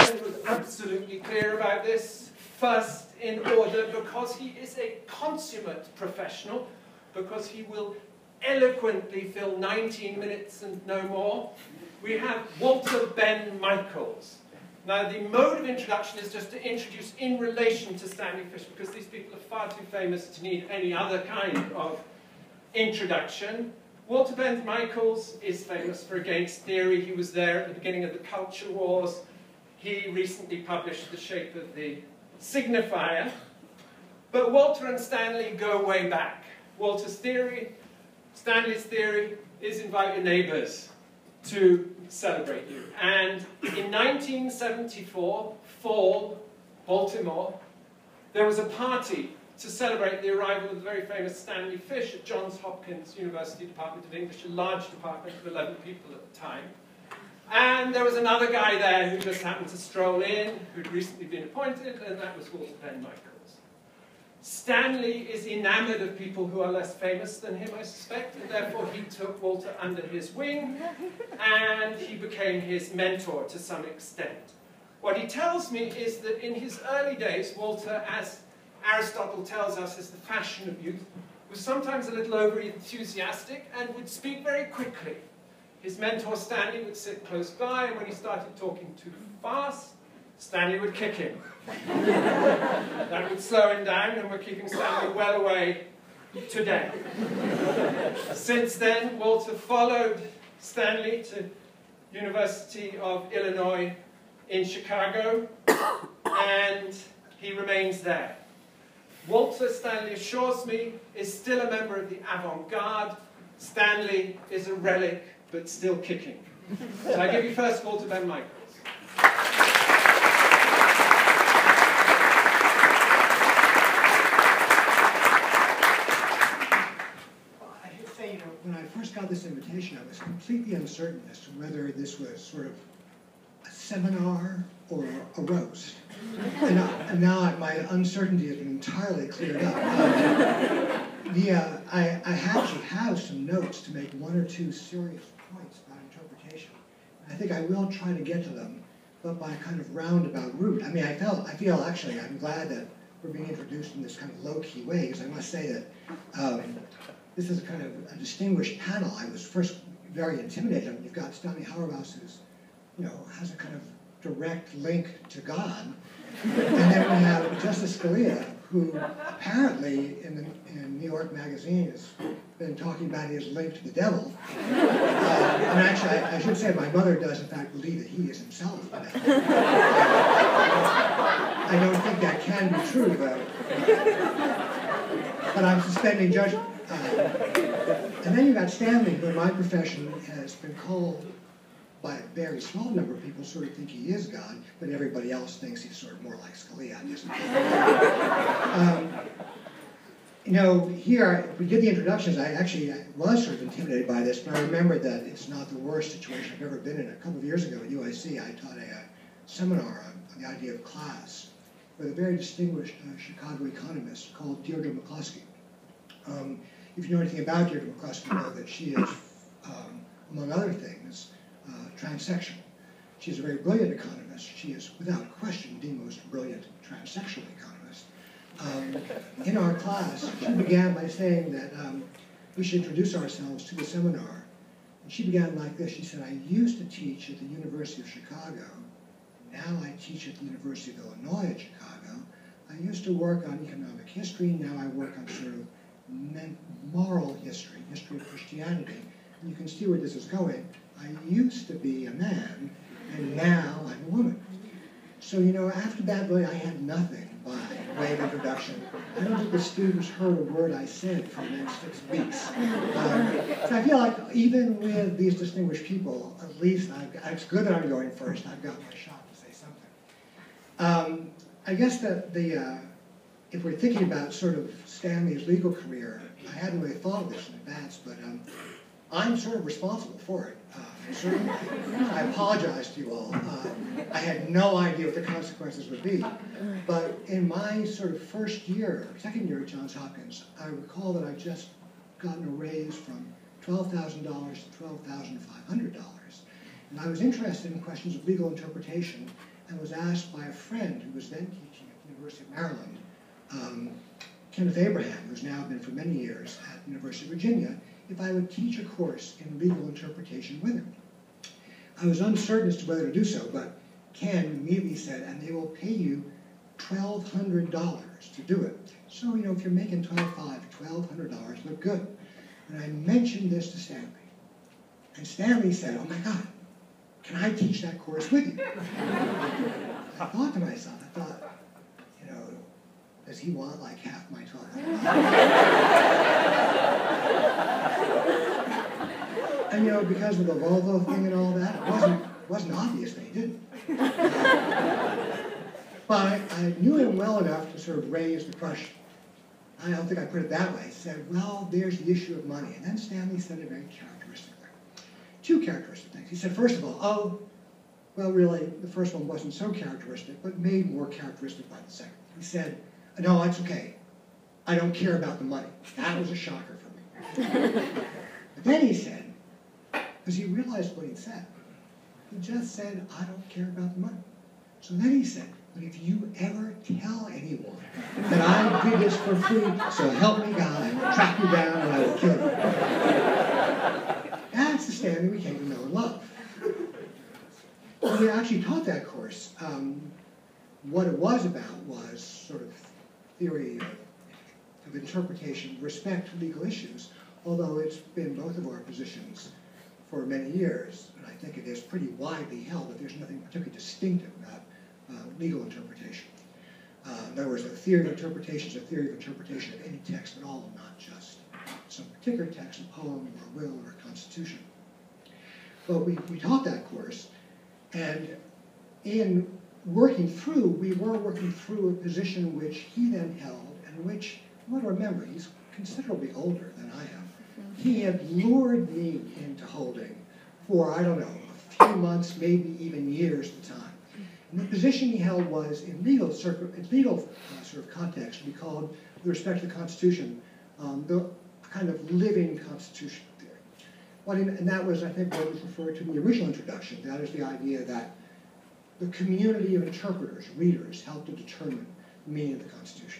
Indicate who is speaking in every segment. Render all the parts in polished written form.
Speaker 1: Stanley was absolutely clear about this. First in order, because he is a consummate professional, because he will eloquently fill 19 minutes and no more. We have Walter Ben Michaels. Now, the mode of introduction is just to introduce in relation to Stanley Fish, because these people are far too famous to need any other kind of introduction. Walter Ben Michaels is famous for Against Theory. He was there at the beginning of the Culture Wars. He recently published The Shape of the Signifier. But Walter and Stanley go way back. Walter's theory, Stanley's theory, is invite your neighbors to celebrate you. And in 1974, fall, Baltimore, there was a party to celebrate the arrival of the very famous Stanley Fish at Johns Hopkins University Department of English, a large department of 11 people at the time. And there was another guy there who just happened to stroll in, who'd recently been appointed, and that was Walter Ben Michaels. Stanley is enamored of people who are less famous than him, I suspect, and therefore he took Walter under his wing, and he became his mentor to some extent. What he tells me is that in his early days, Walter, as Aristotle tells us is the fashion of youth, was sometimes a little over-enthusiastic and would speak very quickly. His mentor, Stanley, would sit close by, and when he started talking too fast, Stanley would kick him. That would slow him down, and we're keeping Stanley well away today. Since then, Walter followed Stanley to University of Illinois in Chicago, and he remains there. Walter, Stanley assures me, is still a member of the avant-garde. Stanley is a relic, but still kicking. So I give you first Walter Ben Michaels.
Speaker 2: When I first got this invitation, I was completely uncertain as to whether this was sort of a seminar or a roast. And now my uncertainty has been entirely cleared up. I actually have some notes to make one or two serious points about interpretation. I think I will try to get to them, but by a kind of roundabout route. I mean, I feel actually, I'm glad that we're being introduced in this kind of low-key way, because I must say that this is kind of a distinguished panel. I was first very intimidated. I mean, you've got Stanley Hauerwas, who's, has a kind of direct link to God. And then we have Justice Scalia, who apparently in New York Magazine has been talking about his link to the devil. And actually, I should say my mother does in fact believe that he is himself the devil. I don't think that can be true, though. But I'm suspending judgment. And then you've got Stanley, who in my profession has been called by a very small number of people sort of think he is God, but everybody else thinks he's sort of more like Scalia. Here, we did the introductions. I was sort of intimidated by this, but I remembered that it's not the worst situation I've ever been in. A couple of years ago at UIC, I taught a seminar on the idea of class with a very distinguished Chicago economist called Deirdre McCluskey. If you know anything about Deirdre McCluskey, you know that she is, among other things, transsexual. She's a very brilliant economist. She is, without question, the most brilliant transsexual economist. In our class, she began by saying that we should introduce ourselves to the seminar. And she began like this. She said, I used to teach at the University of Chicago. Now I teach at the University of Illinois at Chicago. I used to work on economic history. Now I work on sort of moral history, history of Christianity. And you can see where this is going. I used to be a man, and now I'm a woman. So, after that, really, I had nothing by way of introduction. I don't think the students heard a word I said for the next 6 weeks. So I feel like even with these distinguished people, at least it's good that I'm going first. I've got my shot to say something. I guess that if we're thinking about sort of Stanley's legal career, I hadn't really thought of this in advance, but I'm sort of responsible for it. Certainly, I apologize to you all. I had no idea what the consequences would be. But in my sort of second year at Johns Hopkins, I recall that I'd just gotten a raise from $12,000 to $12,500. And I was interested in questions of legal interpretation, and was asked by a friend who was then teaching at the University of Maryland, Kenneth Abraham, who's now been for many years at the University of Virginia, if I would teach a course in legal interpretation with him. I was uncertain as to whether to do so, but Ken immediately said, and they will pay you $1,200 to do it. So, if you're making $1,200 look good. And I mentioned this to Stanley. And Stanley said, oh my God, can I teach that course with you? I thought to myself, does he want like half my time? And because of the Volvo thing and all that, it wasn't obvious that he didn't. But I knew him well enough to sort of raise the question. I don't think I put it that way. He said, well, there's the issue of money. And then Stanley said it very characteristically. Two characteristic things. He said, first of all, well, really, the first one wasn't so characteristic, but made more characteristic by the second. He said, no, it's okay. I don't care about the money. That was a shocker for me. But then he said, because he realized what he'd said, he just said, I don't care about the money. So then he said, but if you ever tell anyone that I did this for free, so help me God, I will track you down and I will kill you. That's the Stanley we came to know and love. When we actually taught that course, what it was about was sort of theory of interpretation, respect to legal issues, although it's been both of our positions for many years, and I think it is pretty widely held that there's nothing particularly distinctive about legal interpretation. In other words, a theory of interpretation is a theory of interpretation of any text at all, not just some particular text, a poem or a will or a constitution. But we taught that course, and in working through, we were working through a position which he then held, and which, you want to remember, he's considerably older than I am. He had lured me into holding for, I don't know, a few months, maybe even years at the time. And the position he held was, in legal sort of context, to be called, with respect to the Constitution, the kind of living constitutional theory. And that was, I think, what was referred to in the original introduction. That is the idea that the community of interpreters, readers, helped to determine the meaning of the Constitution.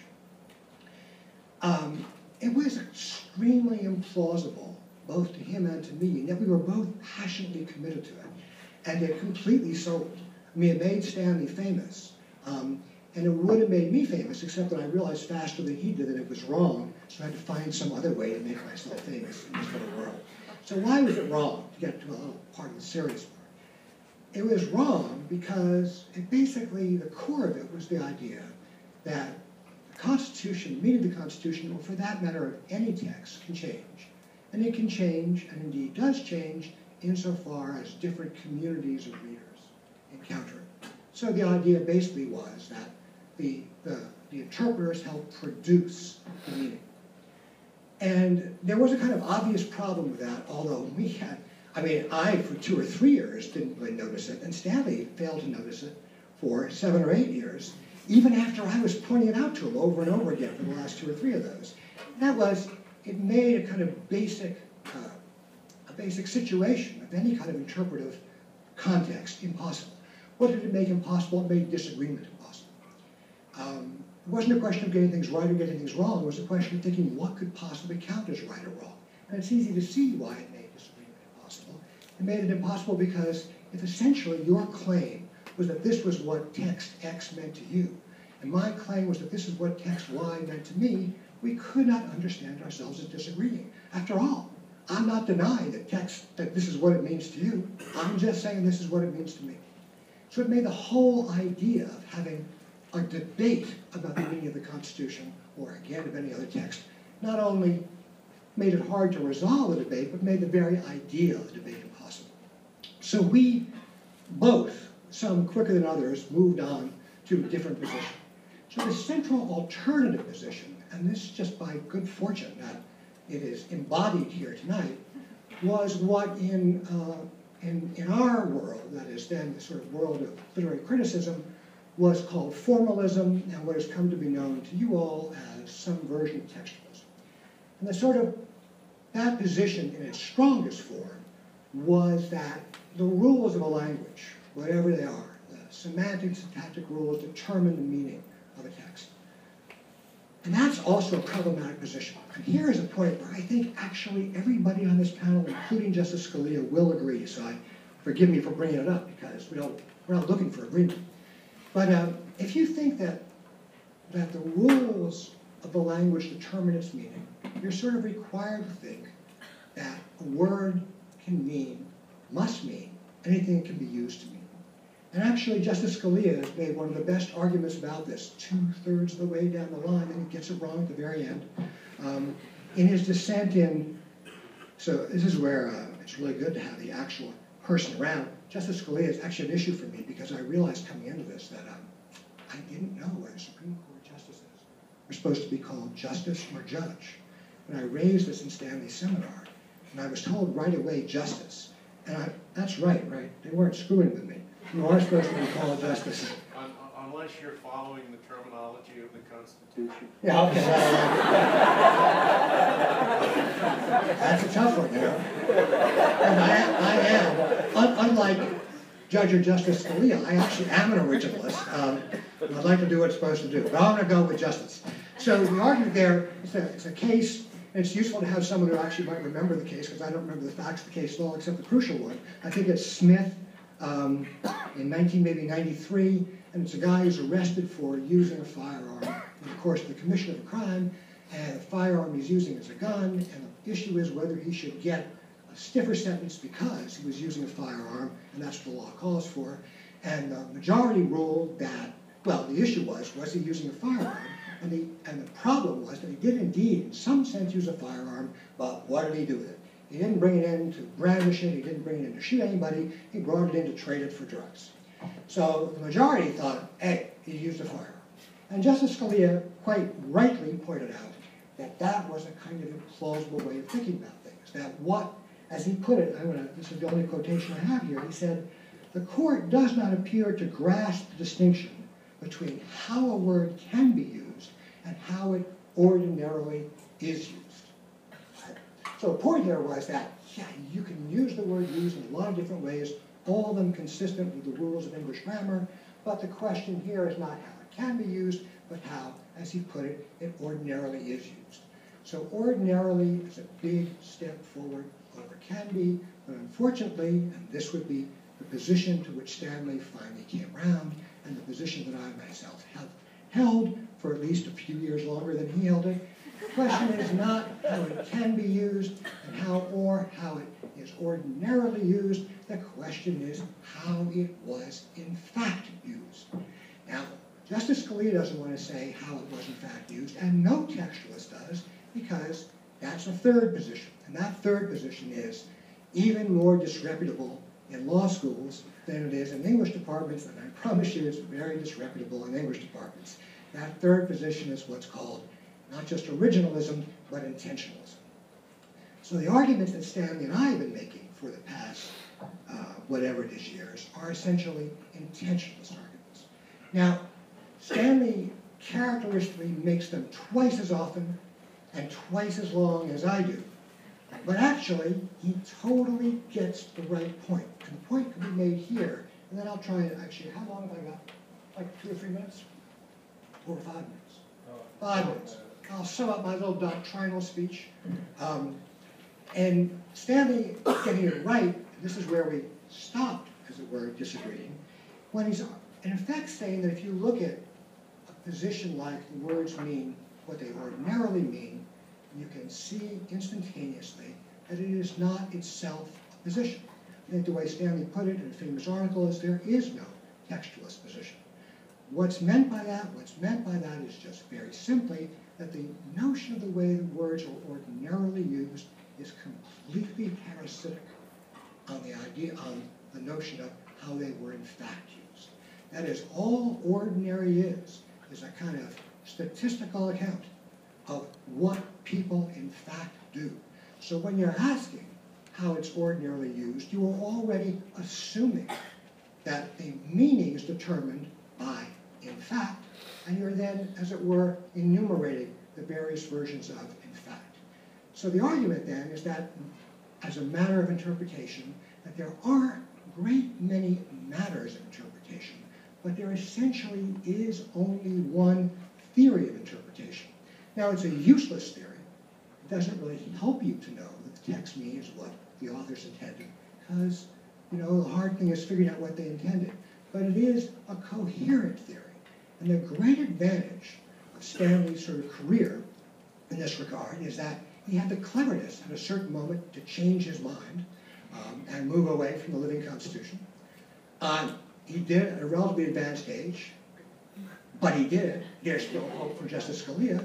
Speaker 2: It was extremely implausible, both to him and to me, and yet we were both passionately committed to it. And it completely sold. I mean, it made Stanley famous. And it would have made me famous, except that I realized faster than he did that it was wrong, so I had to find some other way to make myself famous in this little world. So why was it wrong, to get to a little part of the serious part? It was wrong because it basically, the core of it was the idea that the Constitution, the meaning of the Constitution, or for that matter of any text, can change. And it can change, and indeed does change, insofar as different communities of readers encounter it. So the idea basically was that the interpreters helped produce the meaning. And there was a kind of obvious problem with that, although we had, I, for 2 or 3 years, didn't really notice it, and Stanley failed to notice it for 7 or 8 years, even after I was pointing it out to him over and over again for the last 2 or 3 of those. And that was, it made a kind of basic situation of any kind of interpretive context impossible. What did it make impossible? It made disagreement impossible. It wasn't a question of getting things right or getting things wrong. It was a question of thinking what could possibly count as right or wrong. And it's easy to see why it made disagreement impossible. It made it impossible because if essentially your claim was that this was what text X meant to you, and my claim was that this is what text Y meant to me, we could not understand ourselves as disagreeing. After all, I'm not denying that this is what it means to you. I'm just saying this is what it means to me. So it made the whole idea of having a debate about the meaning of the Constitution, or again of any other text, not only made it hard to resolve the debate, but made the very idea of the debate impossible. So we both, some quicker than others, moved on to a different position. So the central alternative position, and this just by good fortune that it is embodied here tonight, was what in our world, that is then the sort of world of literary criticism, was called formalism, and what has come to be known to you all as some version of textualism. And the sort of, that position in its strongest form was that the rules of a language, whatever they are, the semantic, syntactic rules determine the meaning of a text. And that's also a problematic position. And here is a point where I think actually everybody on this panel, including Justice Scalia, will agree. So forgive me for bringing it up because we're not looking for agreement. But if you think that the rules of the language determine its meaning, you're sort of required to think that a word can mean, must mean, anything it can be used to mean. And actually, Justice Scalia has made one of the best arguments about this 2/3 of the way down the line, and he gets it wrong at the very end. In his dissent in, so this is where it's really good to have the actual person around. Justice Scalia is actually an issue for me because I realized coming into this that I didn't know whether Supreme Court justices were supposed to be called justice or judge. And I raised this in Stanley's seminar, and I was told right away justice. And that's right? They weren't screwing with me. You are supposed to be called justice.
Speaker 3: Unless you're following the terminology of the Constitution.
Speaker 2: Yeah, okay. That's a tough one, you know. And I am, unlike Judge or Justice Scalia, I actually am an originalist. I'd like to do what it's supposed to do, but I'm going to go with justice. So the argument there is that it's a case, and it's useful to have someone who actually might remember the case, because I don't remember the facts of the case at all, except the crucial one. I think it's Smith in 1993, and it's a guy who's arrested for using a firearm in the course of the commission of a crime, and the firearm he's using is a gun, and the issue is whether he should get a stiffer sentence because he was using a firearm, and that's what the law calls for. And the majority ruled that, well, the issue was he using a firearm? And the problem was that he did indeed, in some sense, use a firearm, but what did he do with it? He didn't bring it in to brandish it, he didn't bring it in to shoot anybody, he brought it in to trade it for drugs. So the majority thought, hey, he used a firearm. And Justice Scalia quite rightly pointed out that was a kind of implausible way of thinking about things. That what, as he put it, this is the only quotation I have here, he said, the court does not appear to grasp the distinction between how a word can be used and how it ordinarily is used. So the point here was that, yeah, you can use the word used in a lot of different ways, all of them consistent with the rules of English grammar, but the question here is not how it can be used, but how, as he put it, it ordinarily is used. So ordinarily is a big step forward over can be, but unfortunately, and this would be the position to which Stanley finally came around, and the position that I myself have held for at least a few years longer than he held it. The question is not how it can be used and how it is ordinarily used. The question is how it was in fact used. Now, Justice Scalia doesn't want to say how it was in fact used, and no textualist does, because that's a third position. And that third position is even more disreputable in law schools than it is in English departments, and I promise you it's very disreputable in English departments. That third position is what's called not just originalism, but intentionalism. So the arguments that Stanley and I have been making for the past, whatever it is, years, are essentially intentionalist arguments. Now, Stanley characteristically makes them twice as often and twice as long as I do. But actually, he totally gets the right point. And the point can be made here, and then I'll try and actually, how long have I got? Like 2 or 3 minutes? 4 or 5 minutes? 5 minutes. I'll sum up my little doctrinal speech. And Stanley getting it right, this is where we stopped, as it were, disagreeing, when he's in effect saying that if you look at a position like the words mean what they ordinarily mean, you can see instantaneously that it is not itself a position. I think the way Stanley put it in a famous article is there is no textualist position. What's meant by that? What's meant by that is just very simply that the notion of the way the words are ordinarily used is completely parasitic on the idea, on the notion of how they were in fact used. That is, all ordinary is a kind of statistical account of what people in fact do. So when you're asking how it's ordinarily used, you are already assuming that the meaning is determined by in fact, and you're then, as it were, enumerating the various versions of in fact. So the argument then is that, as a matter of interpretation, that there are a great many matters of interpretation, but there essentially is only one theory of interpretation. Now, it's a useless theory. It doesn't really help you to know that the text means what the authors intended, because, you know, the hard thing is figuring out what they intended. But it is a coherent theory. And the great advantage of Stanley's sort of career in this regard is that he had the cleverness at a certain moment to change his mind and move away from the living Constitution. He did it at a relatively advanced age, but he did it. There's still hope for Justice Scalia.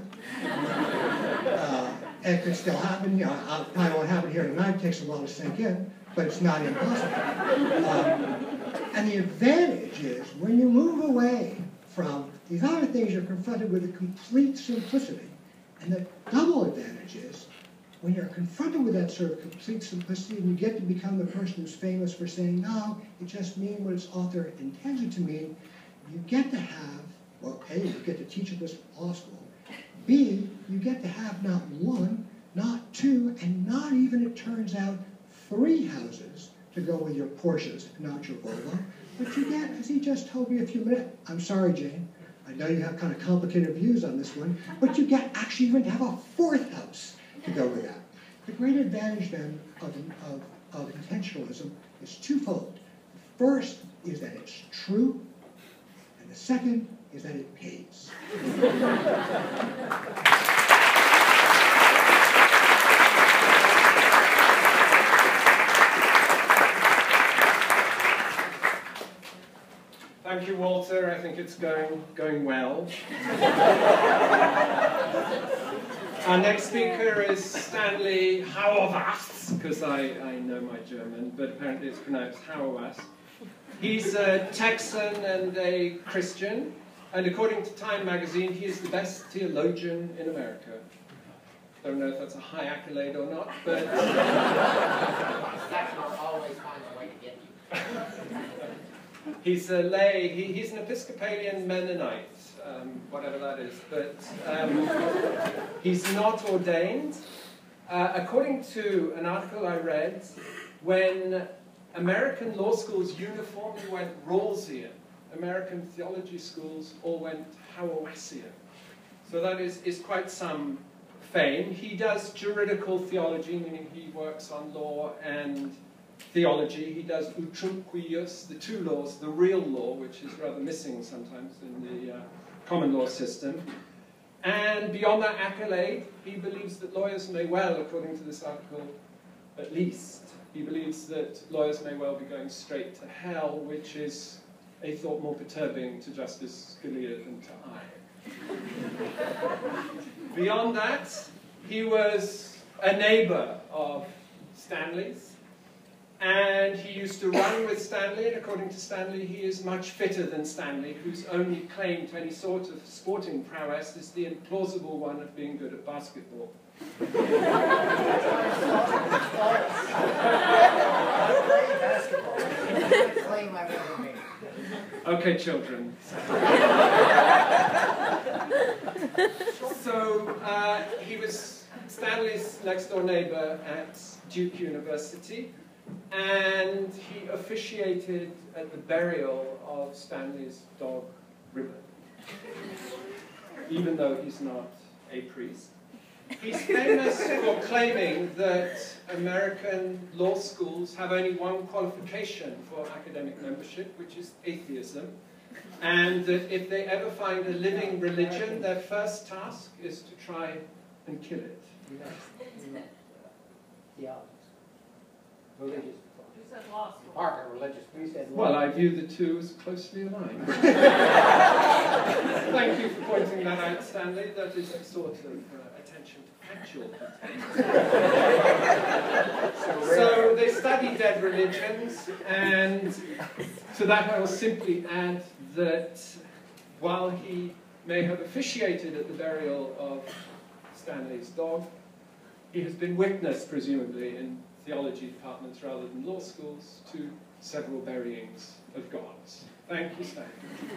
Speaker 2: It could still happen. You know, probably won't happen here tonight. It takes a while to sink in, but it's not impossible. And the advantage is when you move away from these other things, you're confronted with a complete simplicity. And the double advantage is when you're confronted with that sort of complete simplicity and you get to become the person who's famous for saying, no, it just means what its author intended to mean, you get to have, well, A, you get to teach at this law school. B, you get to have not one, not two, and not even, it turns out, 3 houses to go with your Porsches, not your Volvo. But you get, as he just told me a few minutes, I'm sorry, Jane, I know you have kind of complicated views on this one, but you get actually even to have a 4th house to go with that. The great advantage then of intentionalism is twofold. The first is that it's true, and the second is that it pays.
Speaker 1: Thank you, Walter. I think it's going well. Our next speaker is Stanley Hauerwas, because I know my German, but apparently it's pronounced Hauerwas. He's a Texan and a Christian, and according to Time magazine, he is the best theologian in America. Don't know if that's a high accolade or not, but...
Speaker 4: That will always find a way to get you.
Speaker 1: He's a lay, he's an Episcopalian Mennonite, whatever that is, but he's not ordained. According to an article I read, when American law schools uniformly went Rawlsian, American theology schools all went Hauerwasian. So that is quite some fame. He does juridical theology, meaning he works on law and theology. He does utrumquius, the 2 laws, the real law, which is rather missing sometimes in the common law system. And beyond that accolade, he believes that lawyers may well, according to this article, at least, he believes that lawyers may well be going straight to hell, which is a thought more perturbing to Justice Scalia than to I. Beyond that, he was a neighbor of Stanley's. And he used to run with Stanley, and according to Stanley, he is much fitter than Stanley, whose only claim to any sort of sporting prowess is the implausible one of being good at basketball.
Speaker 4: Claim I've ever made.
Speaker 1: Okay, children. So he was Stanley's next-door neighbor at Duke University. And he officiated at the burial of Stanley's dog, Ribbon, even though he's not a priest. He's famous for claiming that American law schools have only one qualification for academic membership, which is atheism, and that if they ever find a living religion, their first task is to try and kill it.
Speaker 4: Theology. Religious.
Speaker 5: You said law school.
Speaker 4: Department of Religious. You said law.
Speaker 1: Well, I view the two as closely aligned. Thank you for pointing that out, Stanley. That is a sort of attention to factual content. So they study dead religions, and to that I will simply add that while he may have officiated at the burial of Stanley's dog, he has been witness, presumably, in theology departments rather than law schools, to several buryings of gods. Thank you, Stan.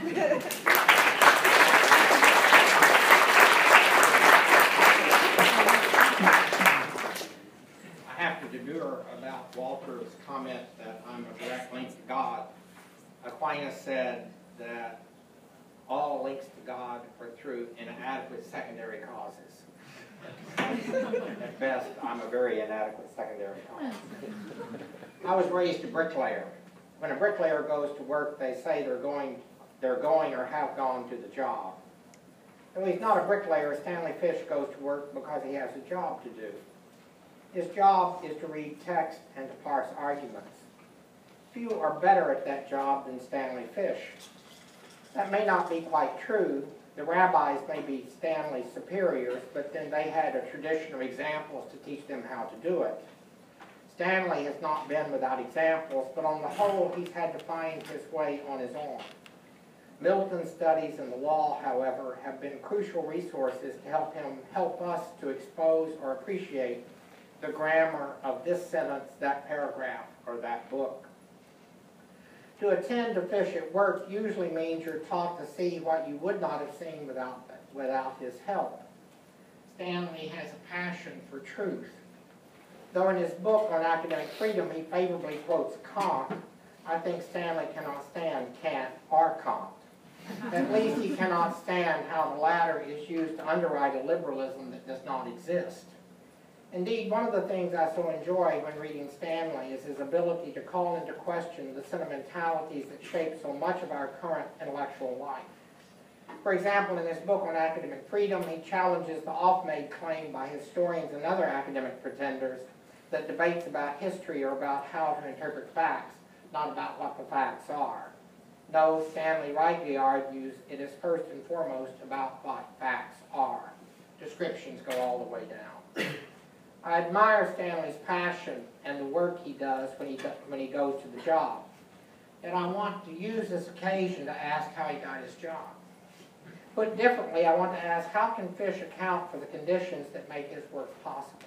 Speaker 4: I have to demur about Walter's comment that I'm a direct link to God. Aquinas said, that all links to God are through inadequate secondary causes. At best, I'm a very inadequate secondary cause. I was raised a bricklayer. When a bricklayer goes to work, they say they're going or have gone to the job. Though he's not a bricklayer, Stanley Fish goes to work because he has a job to do. His job is to read text and to parse arguments. Few are better at that job than Stanley Fish. That may not be quite true. The rabbis may be Stanley's superiors, but then they had a tradition of examples to teach them how to do it. Stanley has not been without examples, but on the whole, he's had to find his way on his own. Milton's studies in the law, however, have been crucial resources to help us to expose or appreciate the grammar of this sentence, that paragraph, or that book. To attend to Fish at work usually means you're taught to see what you would not have seen without his help. Stanley has a passion for truth. Though in his book on academic freedom he favorably quotes Kant, I think Stanley cannot stand Kant or Kant. At least he cannot stand how the latter is used to underwrite a liberalism that does not exist. Indeed, one of the things I so enjoy when reading Stanley is his ability to call into question the sentimentalities that shape so much of our current intellectual life. For example, in his book on academic freedom, he challenges the oft-made claim by historians and other academic pretenders that debates about history are about how to interpret facts, not about what the facts are. No, Stanley rightly argues it is first and foremost about what facts are. Descriptions go all the way down. I admire Stanley's passion and the work he does when he goes to the job. And I want to use this occasion to ask how he got his job. Put differently, I want to ask, how can Fish account for the conditions that make his work possible?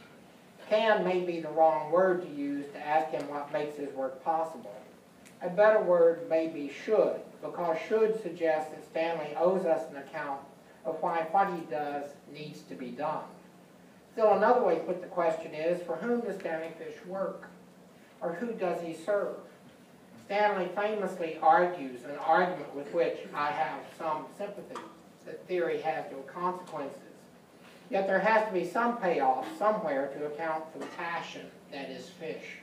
Speaker 4: Can may be the wrong word to use to ask him what makes his work possible. A better word may be should, because should suggests that Stanley owes us an account of why what he does needs to be done. Still, another way to put the question is, for whom does Stanley Fish work? Or who does he serve? Stanley famously argues an argument with which I have some sympathy, that theory has no consequences. Yet there has to be some payoff somewhere to account for the passion that is Fish.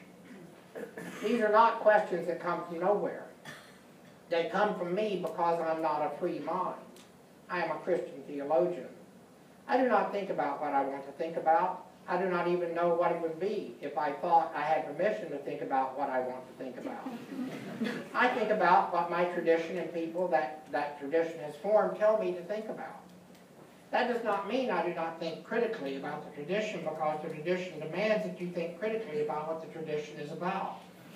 Speaker 4: These are not questions that come from nowhere. They come from me because I'm not a free mind. I am a Christian theologian. I do not think about what I want to think about. I do not even know what it would be if I thought I had permission to think about what I want to think about. I think about what my tradition and people that tradition has formed tell me to think about. That does not mean I do not think critically about the tradition, because the tradition demands that you think critically about what the tradition is about.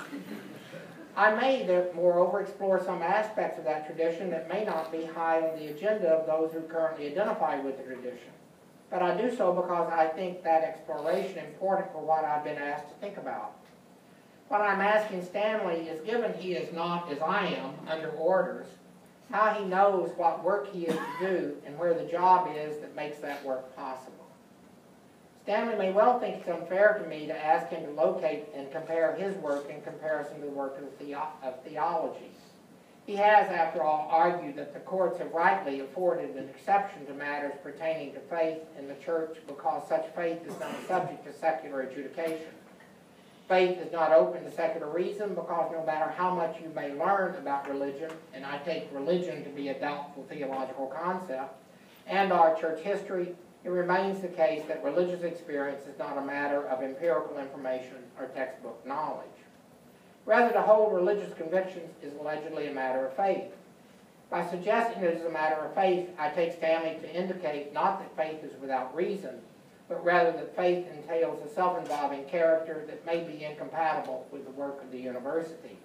Speaker 4: I may, moreover, explore some aspects of that tradition that may not be high on the agenda of those who currently identify with the tradition. But I do so because I think that exploration important for what I've been asked to think about. What I'm asking Stanley is, given he is not, as I am, under orders, how he knows what work he is to do and where the job is that makes that work possible. Stanley may well think it's unfair to me to ask him to locate and compare his work in comparison to the work of theology. He has, after all, argued that the courts have rightly afforded an exception to matters pertaining to faith in the church because such faith is not subject to secular adjudication. Faith is not open to secular reason because no matter how much you may learn about religion, and I take religion to be a doubtful theological concept, and our church history, it remains the case that religious experience is not a matter of empirical information or textbook knowledge. Rather, to hold religious convictions is allegedly a matter of faith. By suggesting it is a matter of faith, I take Stanley to indicate not that faith is without reason, but rather that faith entails a self-involving character that may be incompatible with the work of the university.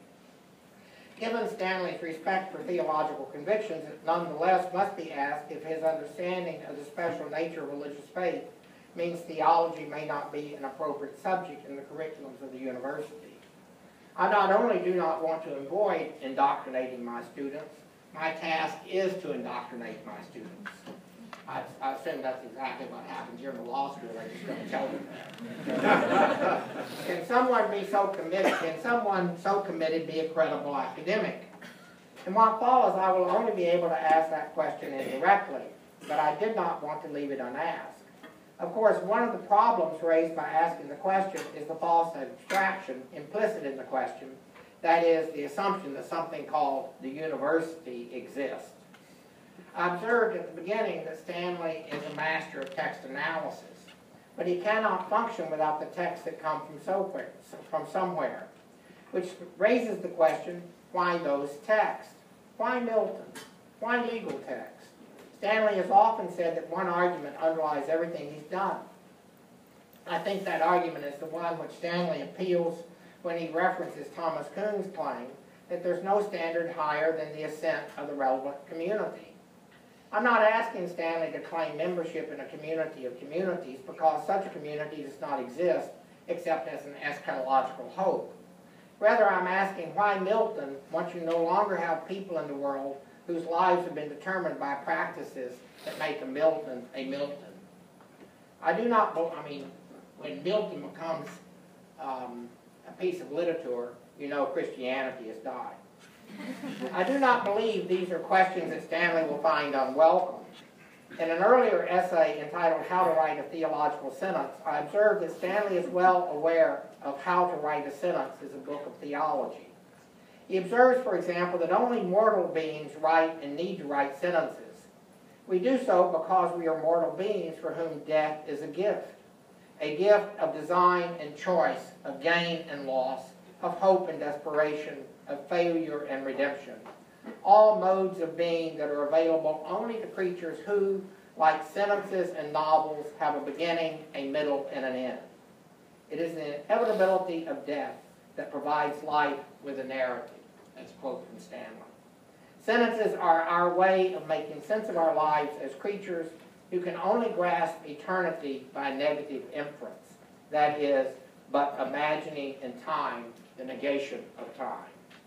Speaker 4: Given Stanley's respect for theological convictions, it nonetheless must be asked if his understanding of the special nature of religious faith means theology may not be an appropriate subject in the curriculums of the university. I not only do not want to avoid indoctrinating my students, my task is to indoctrinate my students. I assume that's exactly what happens here in the law school. I just don't tell them that. Can someone so committed be a credible academic? In what follows, I will only be able to ask that question indirectly, but I did not want to leave it unasked. Of course, one of the problems raised by asking the question is the false abstraction implicit in the question, that is, the assumption that something called the university exists. I observed at the beginning that Stanley is a master of text analysis, but he cannot function without the texts that come from somewhere, which raises the question, why those texts? Why Milton? Why legal text? Stanley has often said that one argument underlies everything he's done. I think that argument is the one which Stanley appeals when he references Thomas Kuhn's claim that there's no standard higher than the assent of the relevant community. I'm not asking Stanley to claim membership in a community of communities because such a community does not exist except as an eschatological hope. Rather, I'm asking why Milton, once you no longer have people in the world whose lives have been determined by practices that make a Milton a Milton. When Milton becomes a piece of literature, you know Christianity has died. I do not believe these are questions that Stanley will find unwelcome. In an earlier essay entitled How to Write a Theological Sentence, I observed that Stanley is well aware of how to write a sentence as a book of theology. He observes, for example, that only mortal beings write and need to write sentences. We do so because we are mortal beings for whom death is a gift of design and choice, of gain and loss, of hope and desperation, of failure and redemption. All modes of being that are available only to creatures who, like sentences and novels, have a beginning, a middle, and an end. It is the inevitability of death that provides life with a narrative. That's a quote from Stanley. Sentences are our way of making sense of our lives as creatures who can only grasp eternity by negative inference. That is, but imagining in time the negation of time.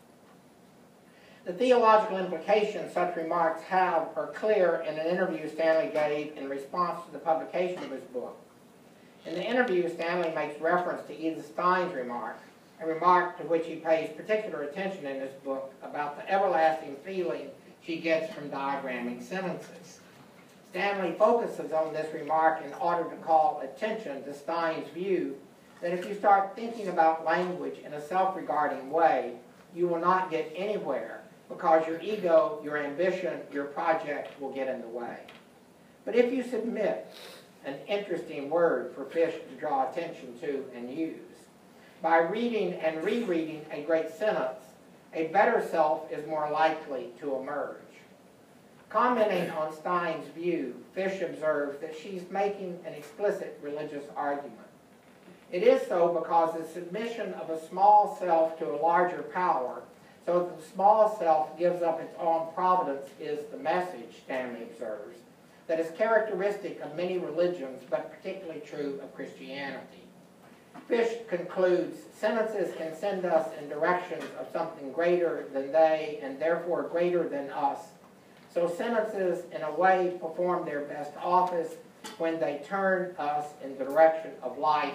Speaker 4: The theological implications such remarks have are clear in an interview Stanley gave in response to the publication of his book. In the interview, Stanley makes reference to Edith Stein's remark, a remark to which he pays particular attention in his book about the everlasting feeling she gets from diagramming sentences. Stanley focuses on this remark in order to call attention to Stein's view that if you start thinking about language in a self-regarding way, you will not get anywhere because your ego, your ambition, your project will get in the way. But if you submit an interesting word for Fish to draw attention to and use, by reading and rereading a great sentence, a better self is more likely to emerge. Commenting on Stein's view, Fish observes that she's making an explicit religious argument. It is so because the submission of a small self to a larger power, so that the small self gives up its own providence, is the message, Stanley observes, that is characteristic of many religions, but particularly true of Christianity. Fish concludes, sentences can send us in directions of something greater than they, and therefore greater than us. So sentences, in a way, perform their best office when they turn us in the direction of life,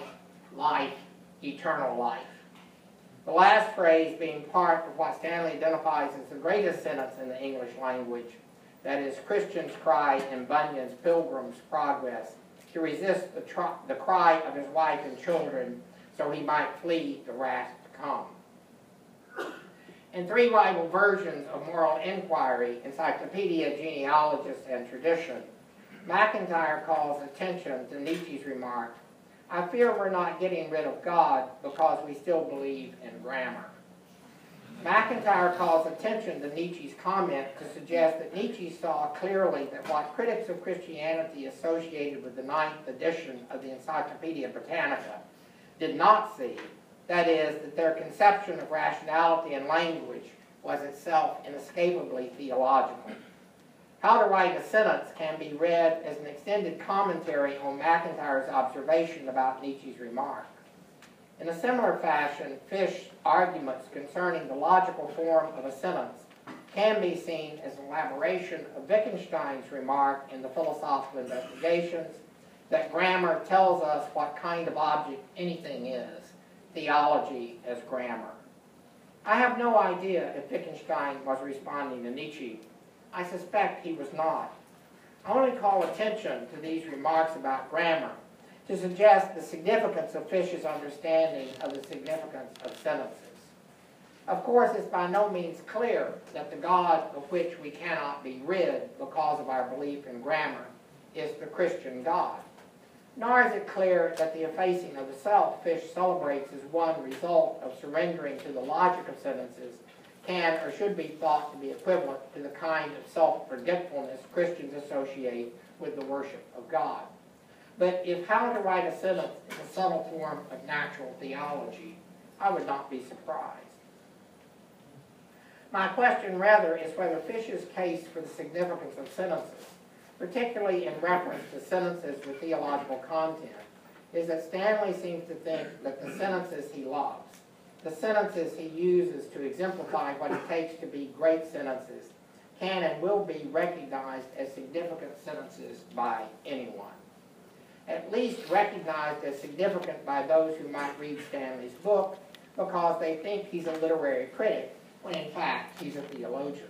Speaker 4: eternal life. The last phrase being part of what Stanley identifies as the greatest sentence in the English language, that is, Christians cry in Bunyan's Pilgrim's Progress to resist the cry of his wife and children so he might flee the wrath to come. In three rival versions of Moral Inquiry, Encyclopedia, Genealogist, and Tradition, MacIntyre calls attention to Nietzsche's remark, I fear we're not getting rid of God because we still believe in grammar. MacIntyre calls attention to Nietzsche's comment to suggest that Nietzsche saw clearly that what critics of Christianity associated with the 9th edition of the Encyclopedia Britannica did not see, that is, that their conception of rationality and language was itself inescapably theological. How to Write a Sentence can be read as an extended commentary on MacIntyre's observation about Nietzsche's remark. In a similar fashion, Fish's arguments concerning the logical form of a sentence can be seen as an elaboration of Wittgenstein's remark in the Philosophical Investigations that grammar tells us what kind of object anything is, theology as grammar. I have no idea if Wittgenstein was responding to Nietzsche. I suspect he was not. I only call attention to these remarks about grammar to suggest the significance of Fisch's understanding of the significance of sentences. Of course, it's by no means clear that the God of which we cannot be rid because of our belief in grammar is the Christian God. Nor is it clear that the effacing of the self Fisch celebrates as one result of surrendering to the logic of sentences can or should be thought to be equivalent to the kind of self-forgetfulness Christians associate with the worship of God. But if how to write a sentence is a subtle form of natural theology, I would not be surprised. My question rather is whether Fisch's case for the significance of sentences, particularly in reference to sentences with theological content, is that Stanley seems to think that the sentences he loves, the sentences he uses to exemplify what it takes to be great sentences, can and will be recognized as significant sentences by anyone. At least recognized as significant by those who might read Stanley's book because they think he's a literary critic, when in fact he's a theologian.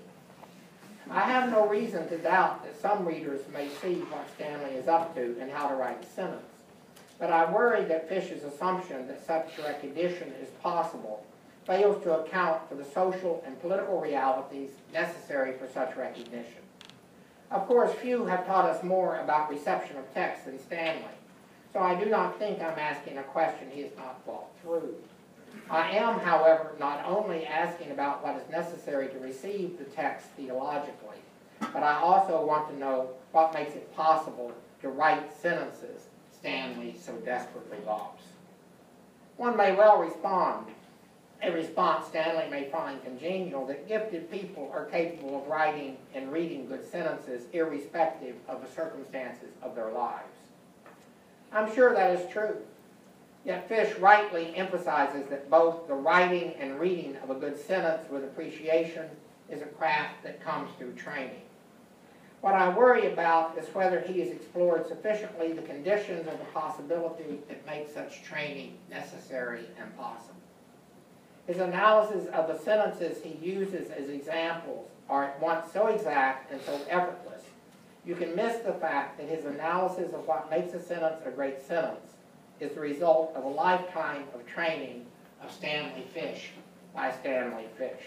Speaker 4: I have no reason to doubt that some readers may see what Stanley is up to and how to write a sentence. But I worry that Fisch's assumption that such recognition is possible fails to account for the social and political realities necessary for such recognition. Of course, few have taught us more about reception of text than Stanley, so I do not think I'm asking a question he has not thought through. I am, however, not only asking about what is necessary to receive the text theologically, but I also want to know what makes it possible to write sentences Stanley so desperately loves. One may well respond, a response Stanley may find congenial, that gifted people are capable of writing and reading good sentences irrespective of the circumstances of their lives. I'm sure that is true. Yet Fisch rightly emphasizes that both the writing and reading of a good sentence with appreciation is a craft that comes through training. What I worry about is whether he has explored sufficiently the conditions of the possibility that make such training necessary and possible. His analysis of the sentences he uses as examples are at once so exact and so effortless, you can miss the fact that his analysis of what makes a sentence a great sentence is the result of a lifetime of training of Stanley Fisch by Stanley Fisch.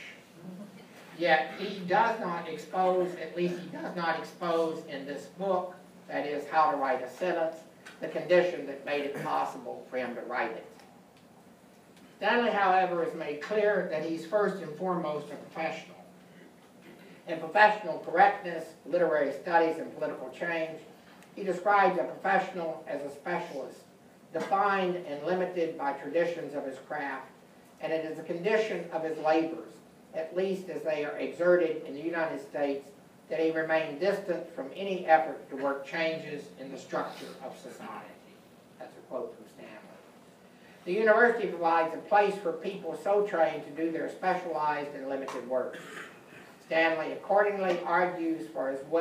Speaker 4: Yet he does not expose, at least he does not expose in this book, that is, How to Write a Sentence, the condition that made it possible for him to write it. Stanley, however, has made clear that he's first and foremost a professional. In Professional Correctness, Literary Studies, and Political Change, he describes a professional as a specialist, defined and limited by traditions of his craft, and it is a condition of his labors, at least as they are exerted in the United States, that he remain distant from any effort to work changes in the structure of society. That's a quote from Stanley. The university provides a place for people so trained to do their specialized and limited work. Stanley accordingly argues for as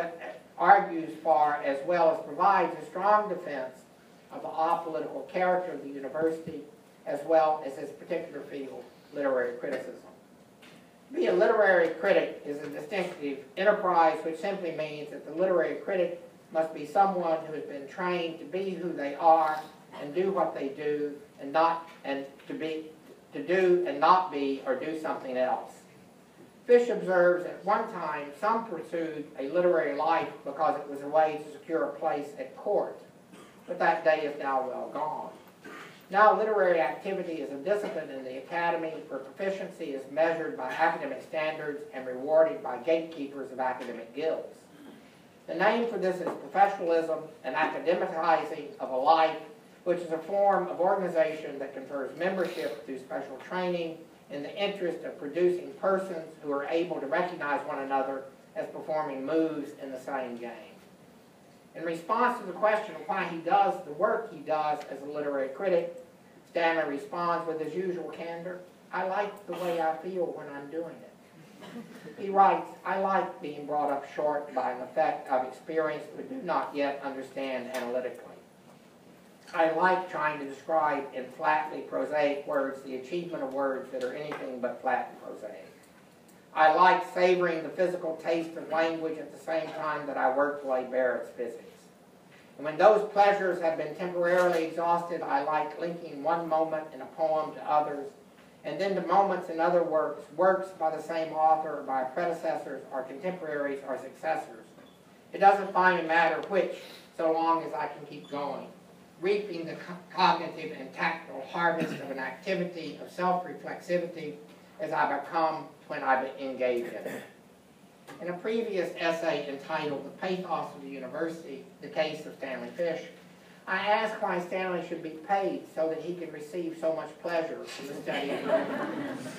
Speaker 4: well as provides a strong defense of the apolitical character of the university, as well as his particular field, literary criticism. To be a literary critic is a distinctive enterprise, which simply means that the literary critic must be someone who has been trained to be who they are and do what they do, and to do and not be or do something else. Fisch observes at one time some pursued a literary life because it was a way to secure a place at court, but that day is now well gone. Now literary activity is a discipline in the academy where proficiency is measured by academic standards and rewarded by gatekeepers of academic guilds. The name for this is professionalism and academicizing of a life, which is a form of organization that confers membership through special training in the interest of producing persons who are able to recognize one another as performing moves in the same game. In response to the question of why he does the work he does as a literary critic, Stanley responds with his usual candor, "I like the way I feel when I'm doing it." He writes, "I like being brought up short by an effect I've experienced but do not yet understand analytically." I like trying to describe in flatly prosaic words the achievement of words that are anything but flat and prosaic. I like savoring the physical taste of language at the same time that I work to lay bare its physics. And when those pleasures have been temporarily exhausted, I like linking one moment in a poem to others, and then to moments in other works, works by the same author, by predecessors, or contemporaries, or successors. It doesn't finally matter which, so long as I can keep going, reaping the cognitive and tactile harvest of an activity of self-reflexivity as I become when I engage in it. In a previous essay entitled The Pathos of the University, The Case of Stanley Fish, I asked why Stanley should be paid so that he could receive so much pleasure from the study of literature.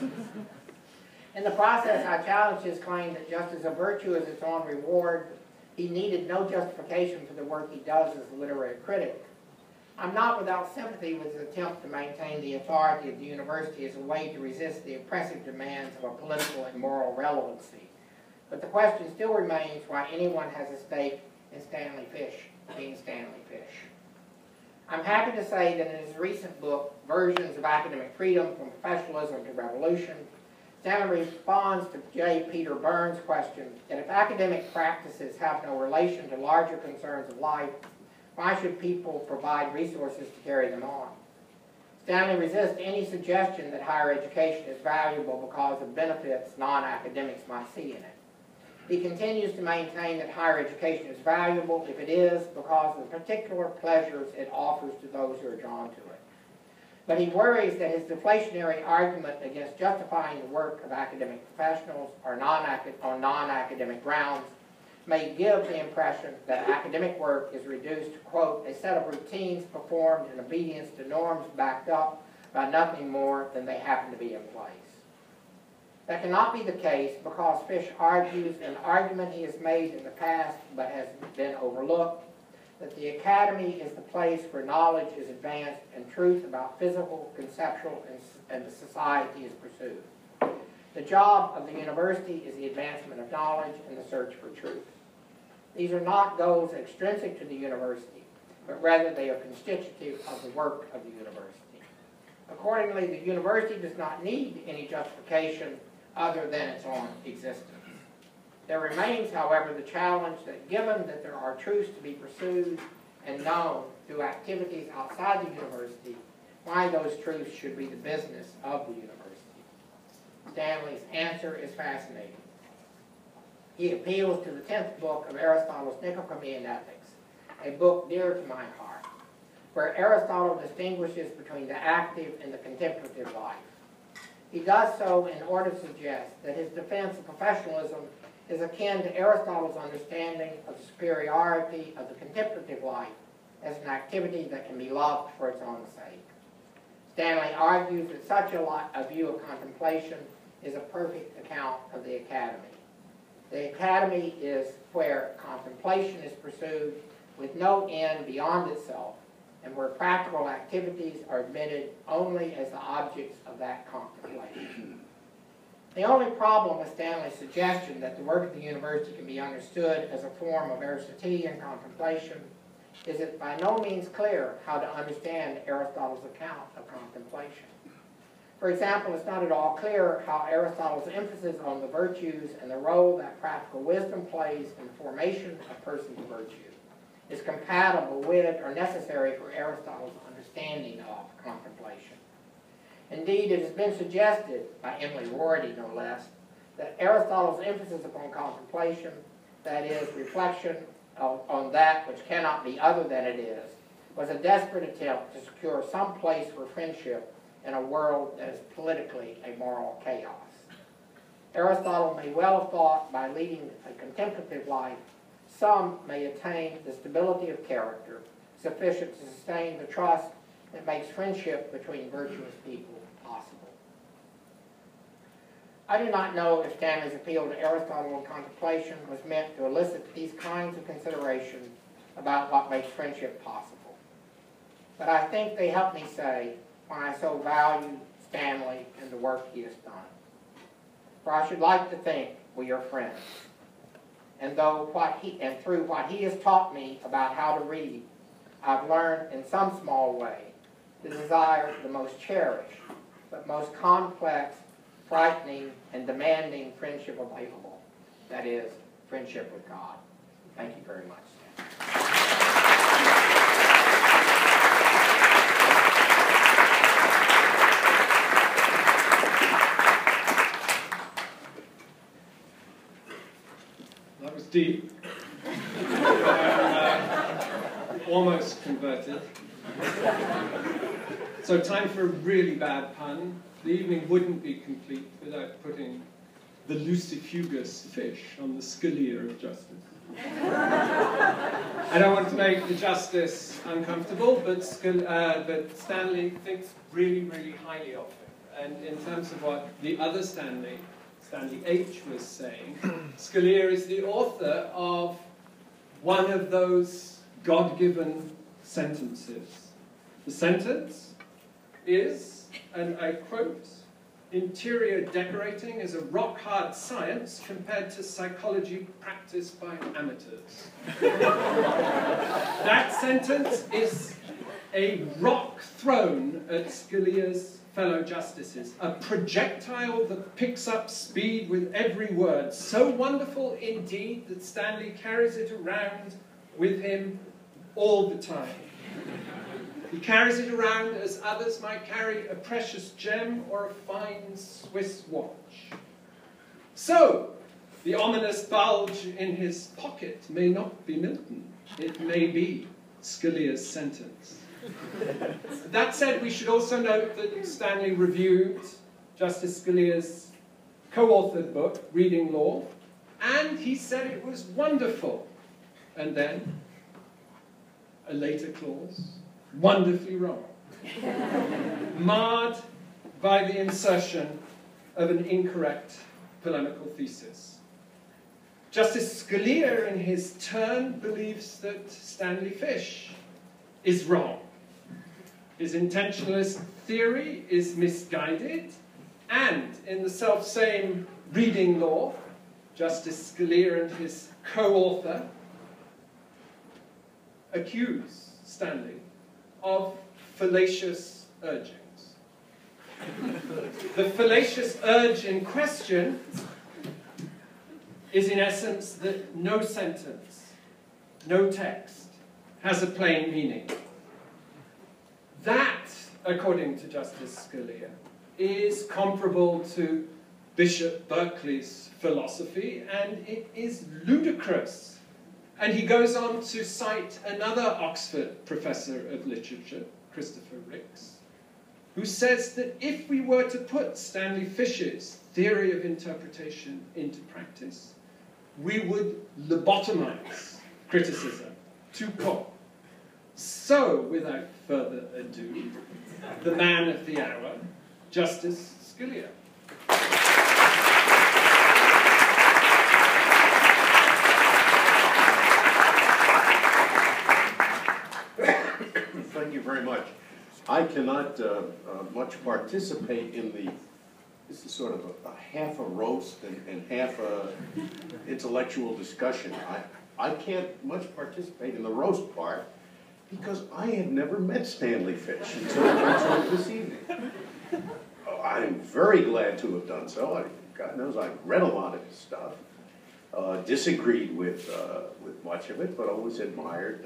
Speaker 4: In the process, I challenged his claim that just as a virtue is its own reward, he needed no justification for the work he does as a literary critic. I'm not without sympathy with his attempt to maintain the authority of the university as a way to resist the oppressive demands of a political and moral relevancy. But the question still remains why anyone has a stake in Stanley Fish being Stanley Fish. I'm happy to say that in his recent book, Versions of Academic Freedom from Professionalism to Revolution, Stanley responds to J. Peter Burns' question that if academic practices have no relation to larger concerns of life, why should people provide resources to carry them on? Stanley resists any suggestion that higher education is valuable because of benefits non-academics might see in it. He continues to maintain that higher education is valuable if it is because of the particular pleasures it offers to those who are drawn to it. But he worries that his deflationary argument against justifying the work of academic professionals on non-academic grounds may give the impression that academic work is reduced to, quote, a set of routines performed in obedience to norms backed up by nothing more than they happen to be in place. That cannot be the case because Fish argues an argument he has made in the past but has been overlooked, that the academy is the place where knowledge is advanced and truth about physical, conceptual, and the society is pursued. The job of the university is the advancement of knowledge and the search for truth. These are not goals extrinsic to the university, but rather they are constitutive of the work of the university. Accordingly, the university does not need any justification other than its own existence. There remains, however, the challenge that given that there are truths to be pursued and known through activities outside the university, why those truths should be the business of the university. Stanley's answer is fascinating. He appeals to the 10th book of Aristotle's Nicomachean Ethics, a book dear to my heart, where Aristotle distinguishes between the active and the contemplative life. He does so in order to suggest that his defense of professionalism is akin to Aristotle's understanding of the superiority of the contemplative life as an activity that can be loved for its own sake. Stanley argues that such a view of contemplation is a perfect account of the academy. The academy is where contemplation is pursued with no end beyond itself, and where practical activities are admitted only as the objects of that contemplation. The only problem with Stanley's suggestion that the work of the university can be understood as a form of Aristotelian contemplation is it by no means clear how to understand Aristotle's account of contemplation. For example, it's not at all clear how Aristotle's emphasis on the virtues and the role that practical wisdom plays in the formation of person's virtue is compatible with or necessary for Aristotle's understanding of contemplation. Indeed, it has been suggested, by Emily Rorty no less, that Aristotle's emphasis upon contemplation, that is, reflection on that which cannot be other than it is, was a desperate attempt to secure some place for friendship in a world that is politically a moral chaos. Aristotle may well have thought by leading a contemplative life, some may attain the stability of character sufficient to sustain the trust that makes friendship between virtuous people possible. I do not know if Stanley's appeal to Aristotle and contemplation was meant to elicit these kinds of considerations about what makes friendship possible. But I think they help me say why I so value Stanley and the work he has done. For I should like to think we are friends. And through what he has taught me about how to read, I've learned in some small way to desire the most cherished, but most complex, frightening, and demanding friendship available. That is, friendship with God. Thank you very much.
Speaker 1: That was deep. Almost converted. So time for a really bad pun. The evening wouldn't be complete without putting the Lucifugus fish on the Scalia of justice. I don't want to make the justice uncomfortable, but Stanley thinks really, really highly of him. And in terms of what the other Stanley H. was saying, Scalia is the author of one of those God-given sentences. The sentence is, and I quote, "Interior decorating is a rock-hard science compared to psychology practiced by amateurs." That sentence is a rock thrown at Scalia's fellow justices, a projectile that picks up speed with every word, so wonderful indeed that Stanley carries it around with him all the time. He carries it around as others might carry a precious gem or a fine Swiss watch. So, the ominous bulge in his pocket may not be Milton. It may be Scalia's sentence. That said, we should also note that Stanley reviewed Justice Scalia's co-authored book, Reading Law, and he said it was wonderful. And then, a later clause, wonderfully wrong, marred by the insertion of an incorrect polemical thesis. Justice Scalia, in his turn, believes that Stanley Fish is wrong. His intentionalist theory is misguided, and in the selfsame Reading Law, Justice Scalia and his co-author accuse Stanley of fallacious urgings. The fallacious urge in question is in essence that no sentence, no text, has a plain meaning. That, according to Justice Scalia, is comparable to Bishop Berkeley's philosophy, and it is ludicrous. And he goes on to cite another Oxford professor of literature, Christopher Ricks, who says that if we were to put Stanley Fish's theory of interpretation into practice, we would lobotomize criticism to core. So, without further ado, the man of the hour, Justice Scalia.
Speaker 3: Thank you very much. I cannot much participate in the, this is sort of a half a roast and half a intellectual discussion. I can't much participate in the roast part because I had never met Stanley Fish until this evening. I'm very glad to have done so. God knows I've read a lot of his stuff, disagreed with much of it, but always admired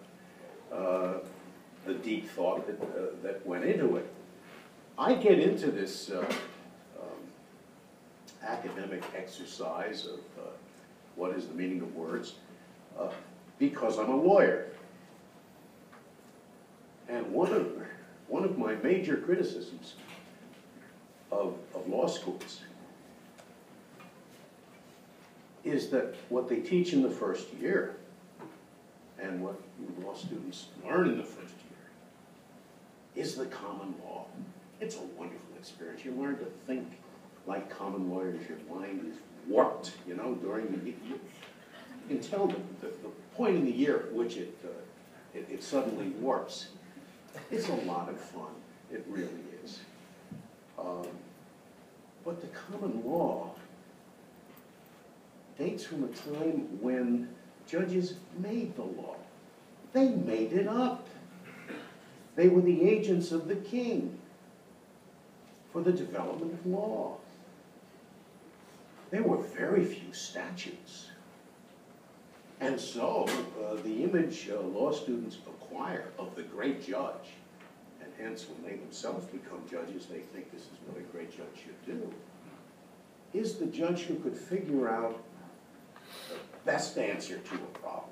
Speaker 3: the deep thought that went into it. I get into this academic exercise of what is the meaning of words because I'm a lawyer. And one of my major criticisms of law schools is that what they teach in the first year and what law students learn in the first year is the common law. It's a wonderful experience. You learn to think like common lawyers. Your mind is warped, you know, during the, you can tell the point in the year at which it suddenly warps. It's a lot of fun. It really is. But the common law dates from a time when judges made the law. They made it up. They were the agents of the king for the development of law. There were very few statutes. And so the image law students acquire of the great judge, and hence when they themselves become judges, they think this is what a great judge should do, is the judge who could figure out the best answer to a problem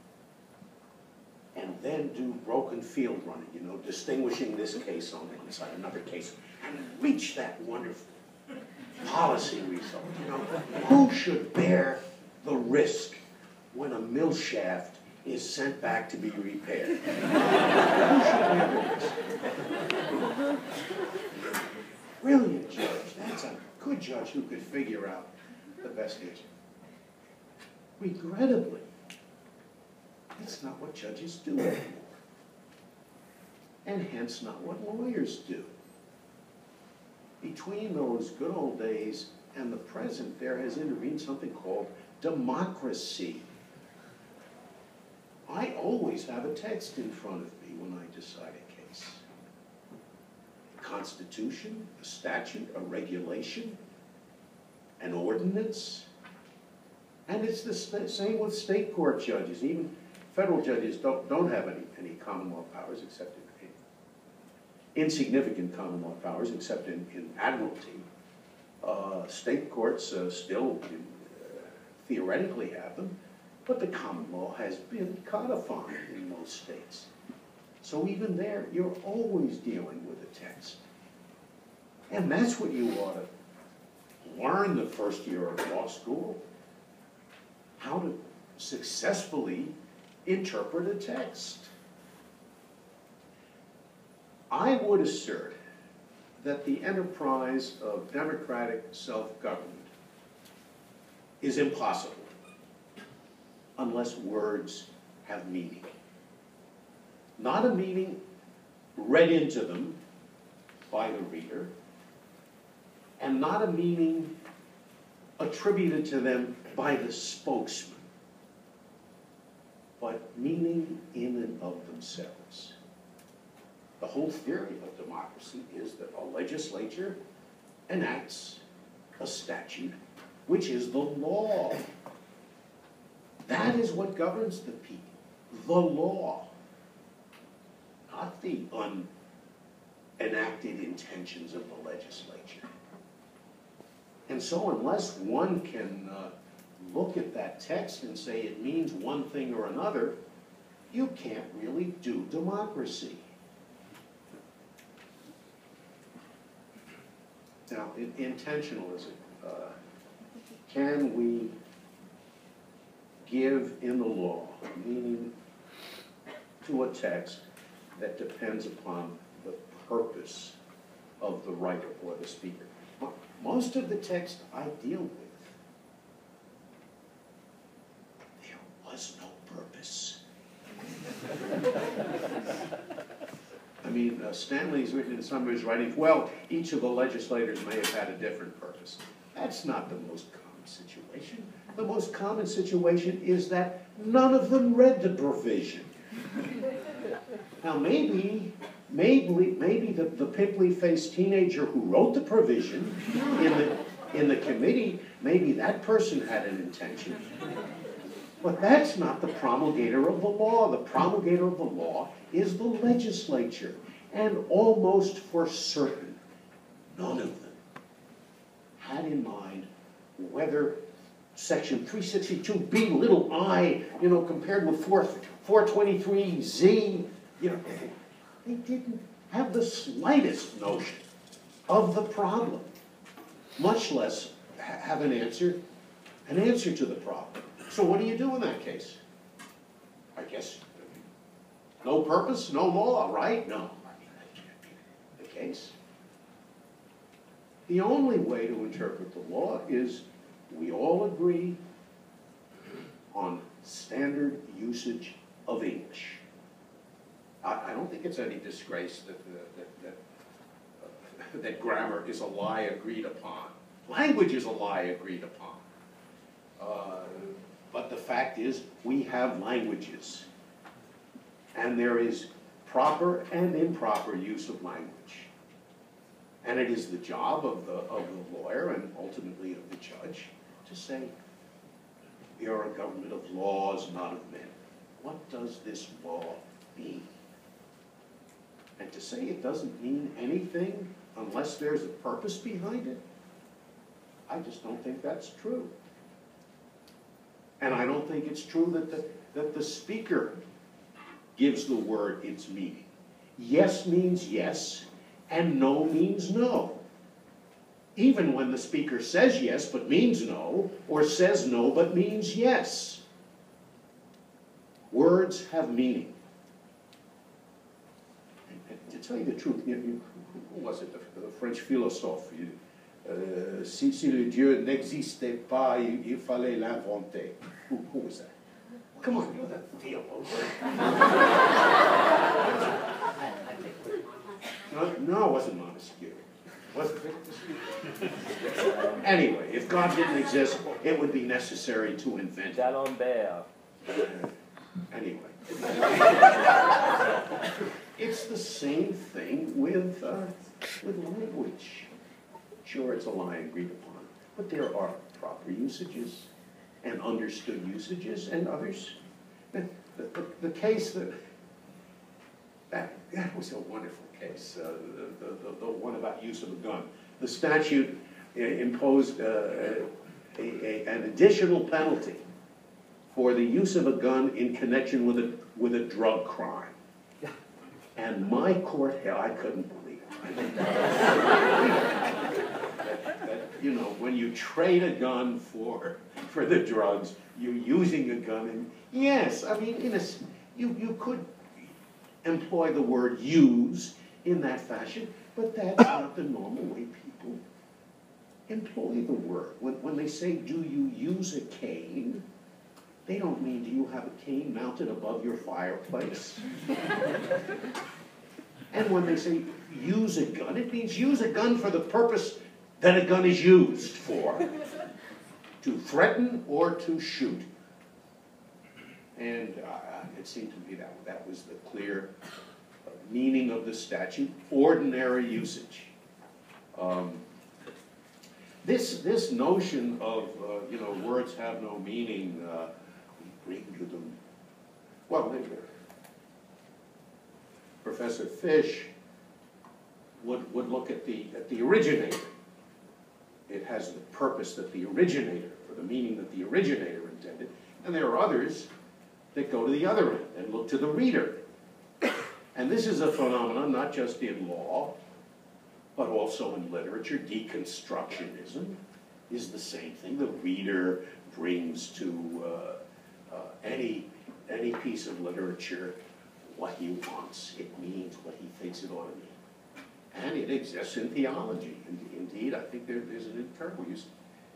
Speaker 3: and then do broken field running, you know, distinguishing this case on one side, another case, and reach that wonderful policy result. You know, who should bear the risk when a mill shaft is sent back to be repaired? Who should bear the risk? Brilliant judge. That's a good judge who could figure out the best answer. Regrettably, it's not what judges do anymore. And hence not what lawyers do. Between those good old days and the present, there has intervened something called democracy. I always have a text in front of me when I decide a case. A constitution, a statute, a regulation, an ordinance. And it's the same with state court judges. Even federal judges don't have any common law powers except in insignificant common law powers except in admiralty. State courts still theoretically have them, but the common law has been codified in most states. So even there, you're always dealing with a text. And that's what you ought to learn the first year of law school, how to successfully interpret a text. I would assert that the enterprise of democratic self-government is impossible unless words have meaning. Not a meaning read into them by the reader, and not a meaning attributed to them by the spokesman, but meaning in and of themselves. The whole theory of democracy is that a legislature enacts a statute, which is the law. That is what governs the people, the law, not the unenacted intentions of the legislature. And so unless one can look at that text and say it means one thing or another, you can't really do democracy. Now, intentionalism. Can we give in the law meaning to a text that depends upon the purpose of the writer or the speaker? Most of the text I deal with, there was no purpose. I mean, Stanley's written in some of his writings, well, each of the legislators may have had a different purpose. That's not the most common situation. The most common situation is that none of them read the provision. Now, maybe the pimply-faced teenager who wrote the provision in the committee, maybe that person had an intention. But that's not the promulgator of the law. The promulgator of the law is the legislature. And almost for certain, none of them had in mind whether Section 362B little I, you know, compared with 423Z, you know, they didn't have the slightest notion of the problem, much less have an answer to the problem. So what do you do in that case? I guess no purpose, no law, right? No, I mean, that can't be the case. The only way to interpret the law is we all agree on standard usage of English. I don't think it's any disgrace that grammar is a lie agreed upon. Language is a lie agreed upon. But the fact is, we have languages. And there is proper and improper use of language. And it is the job of the lawyer and ultimately of the judge to say, we are a government of laws, not of men. What does this law mean? And to say it doesn't mean anything unless there's a purpose behind it, I just don't think that's true. And I don't think it's true that the speaker gives the word its meaning. Yes means yes, and no means no. Even when the speaker says yes but means no, or says no but means yes. Words have meaning. And to tell you the truth, who was it, the French philosophe? Si le Dieu n'existait pas, il fallait l'inventer. Who was that? Come on, you're the theologian. No, it wasn't Montesquieu. Was it? Anyway, if God didn't exist, it would be necessary to invent
Speaker 5: D'Alembert.
Speaker 3: Anyway. It's the same thing with language. Sure, it's a lie agreed upon, but there are proper usages and understood usages and others. The case that was a wonderful case, the one about use of a gun. The statute imposed an additional penalty for the use of a gun in connection with a drug crime. And my court, I couldn't believe it. You know, when you trade a gun for the drugs, you're using a gun, and yes, I mean, you could employ the word use in that fashion, but that's not the normal way people employ the word. When they say, do you use a cane, they don't mean, do you have a cane mounted above your fireplace? And when they say, use a gun, it means use a gun for the purpose that a gun is used for. To threaten or to shoot. And it seemed to me that was the clear meaning of the statute, ordinary usage. This notion of, words have no meaning, we bring to them, well, Professor Fish would look at the originator. It has the purpose that the originator, or the meaning that the originator intended, and there are others that go to the other end and look to the reader. And this is a phenomenon not just in law, but also in literature. Deconstructionism is the same thing. The reader brings to any piece of literature what he wants. It means what he thinks it ought to mean. And it exists in theology. Indeed, I think there's an internal use.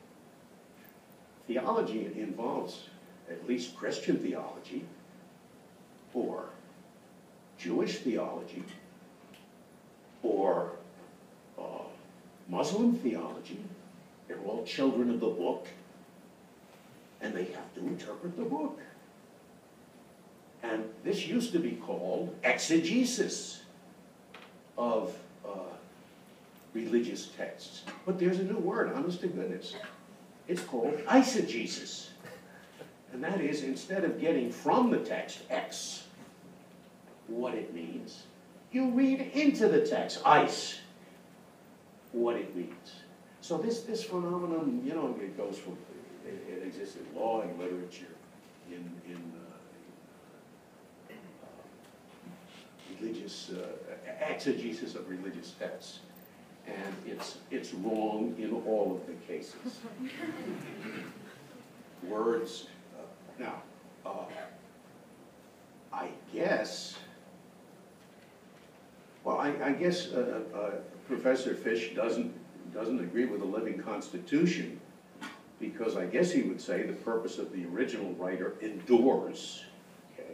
Speaker 3: Theology involves at least Christian theology, or Jewish theology, or Muslim theology. They're all children of the book, and they have to interpret the book. And this used to be called exegesis of religious texts. But there's a new word, honest to goodness. It's called eisegesis. And that is, instead of getting from the text, X, what it means, you read into the text, eis, what it means. So this phenomenon, it goes from, it exists in law and literature, in religious, exegesis of religious texts. And it's wrong in all of the cases. Words, now, I guess, Professor Fish doesn't agree with the living Constitution, because I guess he would say the purpose of the original writer endures. Okay,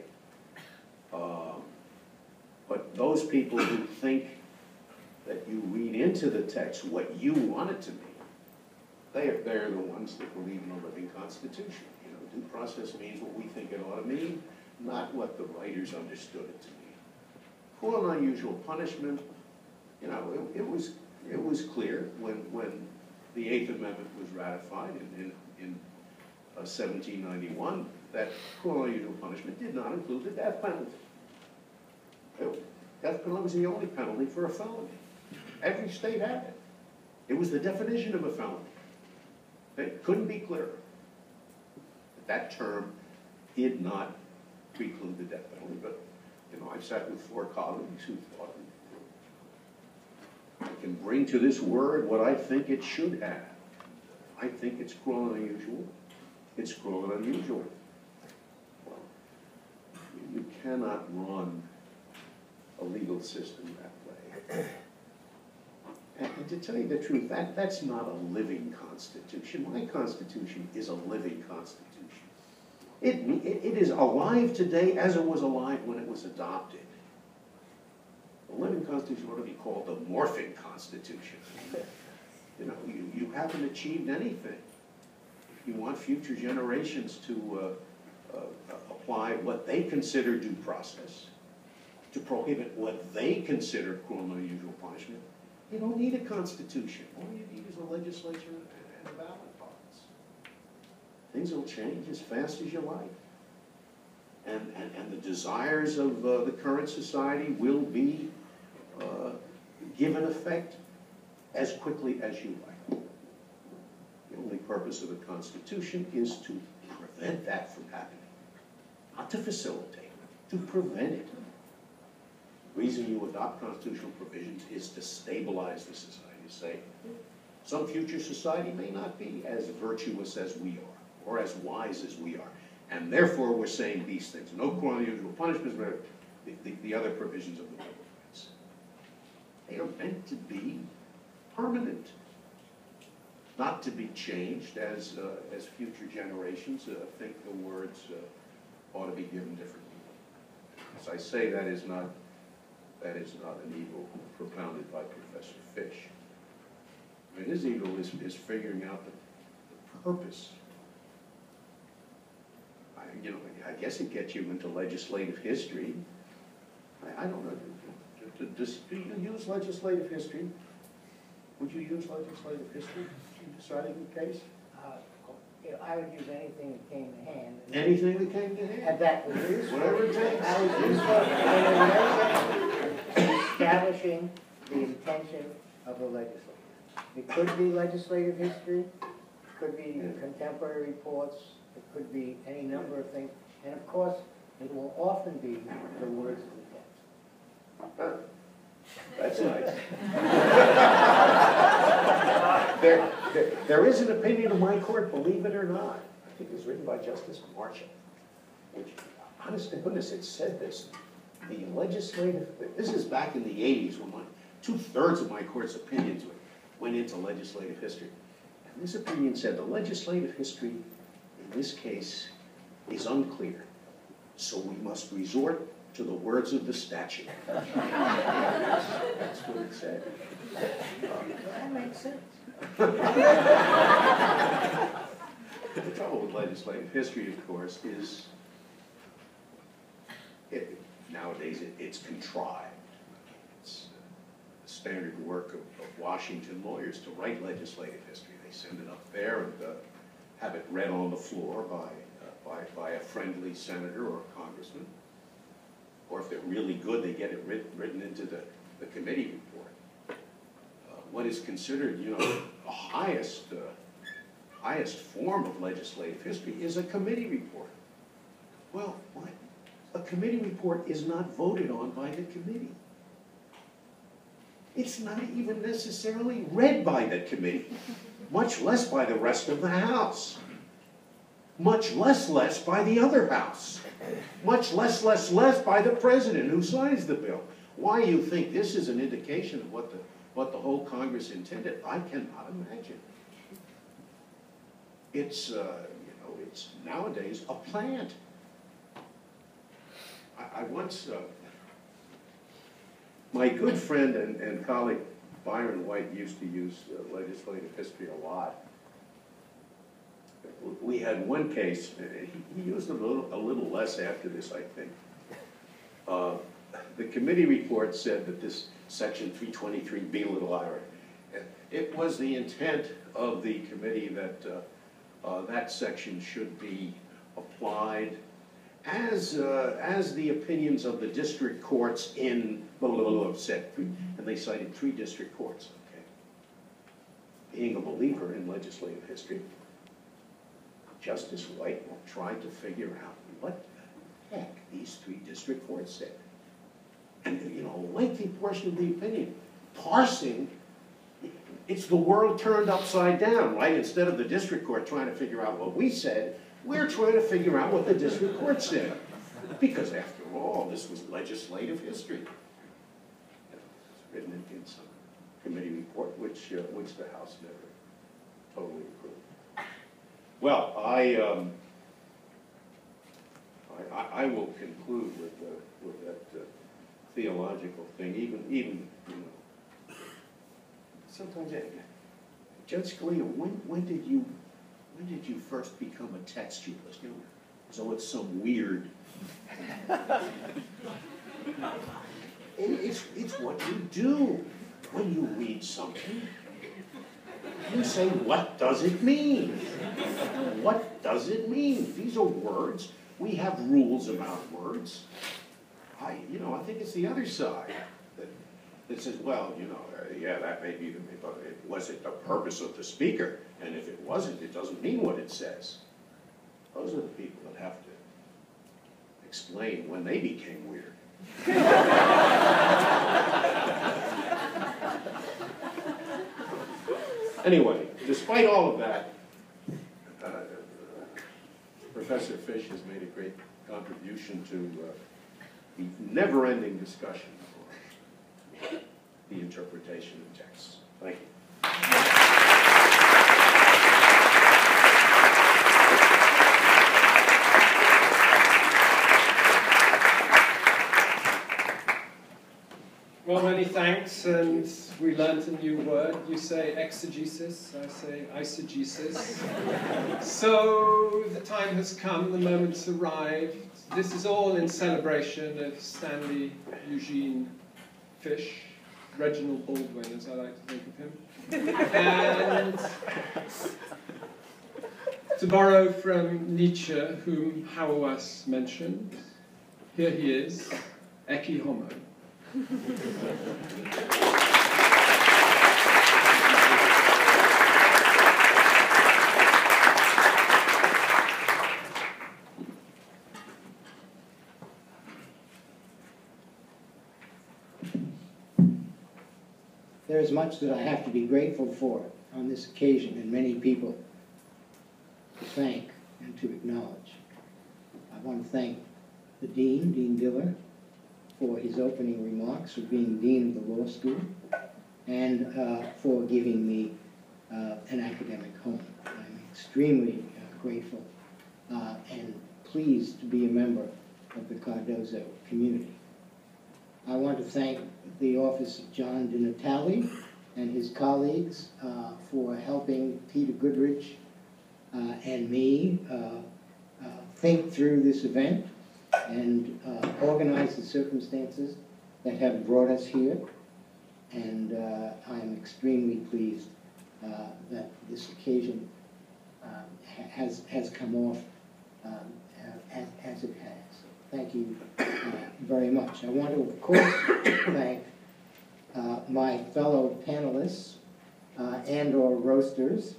Speaker 3: but those people who think that you read into the text what you want it to mean, they're the ones that believe in a living Constitution. Due process means what we think it ought to mean. not what the writers understood it to mean. Cruel and unusual punishment, you know, it was clear when the Eighth Amendment was ratified in 1791 that cruel and unusual punishment did not include the death penalty. Death penalty was the only penalty for a felony. Every state had it. It was the definition of a felony. It couldn't be clearer. That term did not preclude the death penalty, but you know, I've sat with 4 colleagues who thought I can bring to this word what I think it should have. I think it's cruel and unusual. It's cruel and unusual. Well, you cannot run a legal system that way. And to tell you the truth, that's not a living constitution. My constitution is a living constitution. It is alive today as it was alive when it was adopted. A living constitution ought to be called the morphing constitution. You know, you haven't achieved anything. If you want future generations to apply what they consider due process, to prohibit what they consider cruel and unusual punishment, you don't need a constitution. All you need is a legislature and a ballot box. Things will change as fast as you like. And the desires of the current society will be given effect as quickly as you like. The only purpose of the Constitution is to prevent that from happening, not to facilitate it, to prevent it. The reason you adopt constitutional provisions is to stabilize the society. Say, some future society may not be as virtuous as we are, or as wise as we are, and therefore we're saying these things. No cruel and unusual punishments, but the other provisions of the Bill of Rights. They are meant to be permanent, not to be changed as future generations think the words ought to be given different meaning. As I say, that is not an evil propounded by Professor Fish. I mean, his evil is figuring out the purpose. You know, I guess it gets you into legislative history. I don't know. Do you use legislative history? Would you use legislative history in deciding the case?
Speaker 5: You know, I would use anything that came to hand.
Speaker 3: Anything that came to hand?
Speaker 5: And that was useful.
Speaker 3: Whatever it takes.
Speaker 5: I was useful in establishing the intention of the legislature. It could be legislative history, it could be contemporary reports, it could be any number of things, and of course, it will often be the words of the text.
Speaker 3: That's nice. There is an opinion of my court, believe it or not. I think it was written by Justice Marshall, which, honest to goodness, it said this. The legislative, this is back in the 80s when 2/3 of my court's opinions went into legislative history. And this opinion said the legislative history in this case is unclear, so we must resort to the words of the statute. That's what it said.
Speaker 5: That makes sense.
Speaker 3: The trouble with legislative history, of course, is nowadays it's contrived. It's the standard work of Washington lawyers to write legislative history. They send it up there and have it read on the floor by a friendly senator or congressman. Or if they're really good, they get it written into the committee report. What is considered, you know, the highest form of legislative history is a committee report. Well, what? A committee report is not voted on by the committee. It's not even necessarily read by the committee, much less by the rest of the House. Much less by the other House. Much less by the President who signs the bill. Why you think this is an indication of what the whole Congress intended, I cannot imagine. It's, you know, it's nowadays a plant. I once, my good friend and colleague Byron White used to use legislative history a lot. we had one case, he used a little less after this, I think. The committee report said that this section 323B little ira, it was the intent of the committee that that section should be applied as the opinions of the district courts in blah, blah, blah, blah said. And they cited 3 district courts, okay? Being a believer in legislative history, Justice White tried to figure out what the heck these 3 district courts said. And, you know, a lengthy portion of the opinion, parsing, it's the world turned upside down, right? Instead of the district court trying to figure out what we said, we're trying to figure out what the district court said. Because after all, this was legislative history. It's written in some committee report, which the House never totally approved. Well, I will conclude with that theological thing. Even you know, sometimes Judge Scalia, when did you first become a textualist? You know, so it's some weird. It's what you do when you read something. You say, what does it mean? What does it mean? These are words. We have rules about words. I think it's the other side that says, well, you know, yeah, that may be, but was it the purpose of the speaker? And if it wasn't, it doesn't mean what it says. Those are the people that have to explain when they became weird. Anyway, despite all of that, Professor Fish has made a great contribution to the never-ending discussion on the interpretation of texts. Thank you.
Speaker 1: Well, many thanks, and we learned a new word. You say exegesis, I say eisegesis. So the time has come, the moment's arrived. This is all in celebration of Stanley Eugene Fish, Reginald Baldwin, as I like to think of him. And to borrow from Nietzsche, whom Hauerwas mentioned, here he is, Ecce Homo.
Speaker 5: There is much that I have to be grateful for on this occasion, and many people to thank and to acknowledge. I want to thank the Dean, Dean Diller, for his opening remarks, for being Dean of the Law School, and for giving me an academic home. I'm extremely grateful and pleased to be a member of the Cardozo community. I want to thank the Office of John DiNatale and his colleagues for helping Peter Goodrich and me think through this event and organize the circumstances that have brought us here. And I'm extremely pleased that this occasion has come off as it has. Thank you very much. I want to, of course, thank my fellow panelists and/or roasters.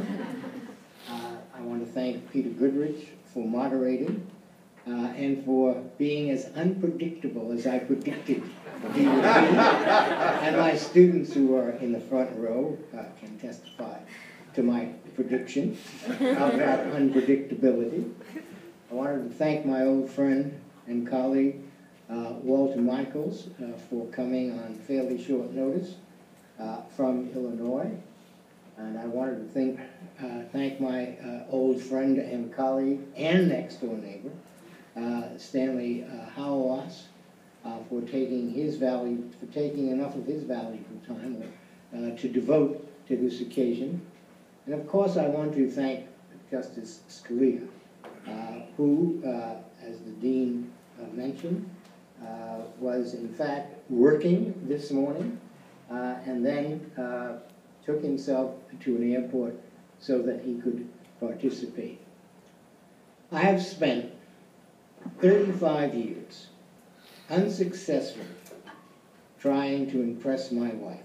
Speaker 5: I want to thank Peter Goodrich for moderating and for being as unpredictable as I predicted he would be. And my students who are in the front row can testify to my prediction of that unpredictability. I wanted to thank my old friend and colleague, Walter Michaels, for coming on fairly short notice from Illinois. And I wanted to thank my old friend and colleague and next-door neighbor, Stanley Hauerwas, for taking enough of his valuable time to devote to this occasion. And of course, I want to thank Justice Scalia, who, as the Dean mentioned, was in fact working this morning and then took himself to an airport so that he could participate. I have spent 35 years unsuccessfully trying to impress my wife.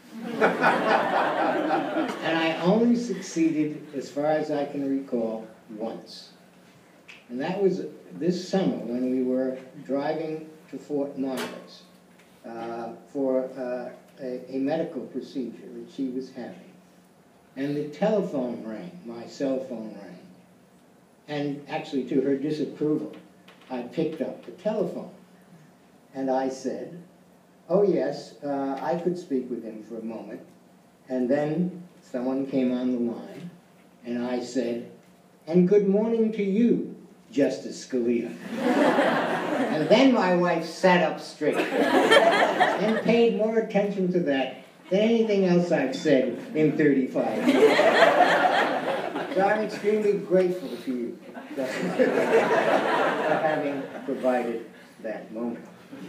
Speaker 5: And I only succeeded, as far as I can recall, once. And that was this summer when we were driving to Fort Myers for a medical procedure that she was having. And the telephone rang, my cell phone rang. And actually, to her disapproval, I picked up the telephone. And I said, oh yes, I could speak with him for a moment. And then someone came on the line, and I said, and good morning to you, Justice Scalia. And then my wife sat up straight and paid more attention to that than anything else I've said in 35 years. So I'm extremely grateful to you, Justice Scalia, for having provided that moment.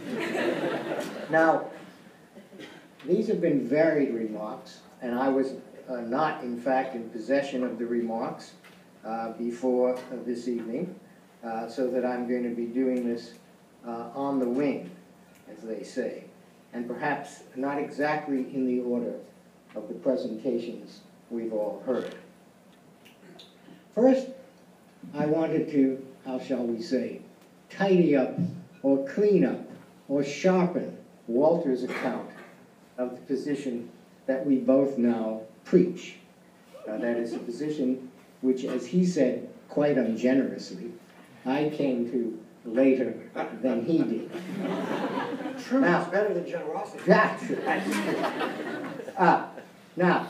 Speaker 5: Now, these have been varied remarks, and I was not, in fact, in possession of the remarks before this evening, so that I'm going to be doing this on the wing, as they say, and perhaps not exactly in the order of the presentations we've all heard. First, I wanted to, how shall we say, tidy up or clean up or sharpen Walter's account of the position that we both now preach. That is a position which, as he said quite ungenerously, I came to later than he did.
Speaker 2: Truth is better than generosity.
Speaker 5: That's now,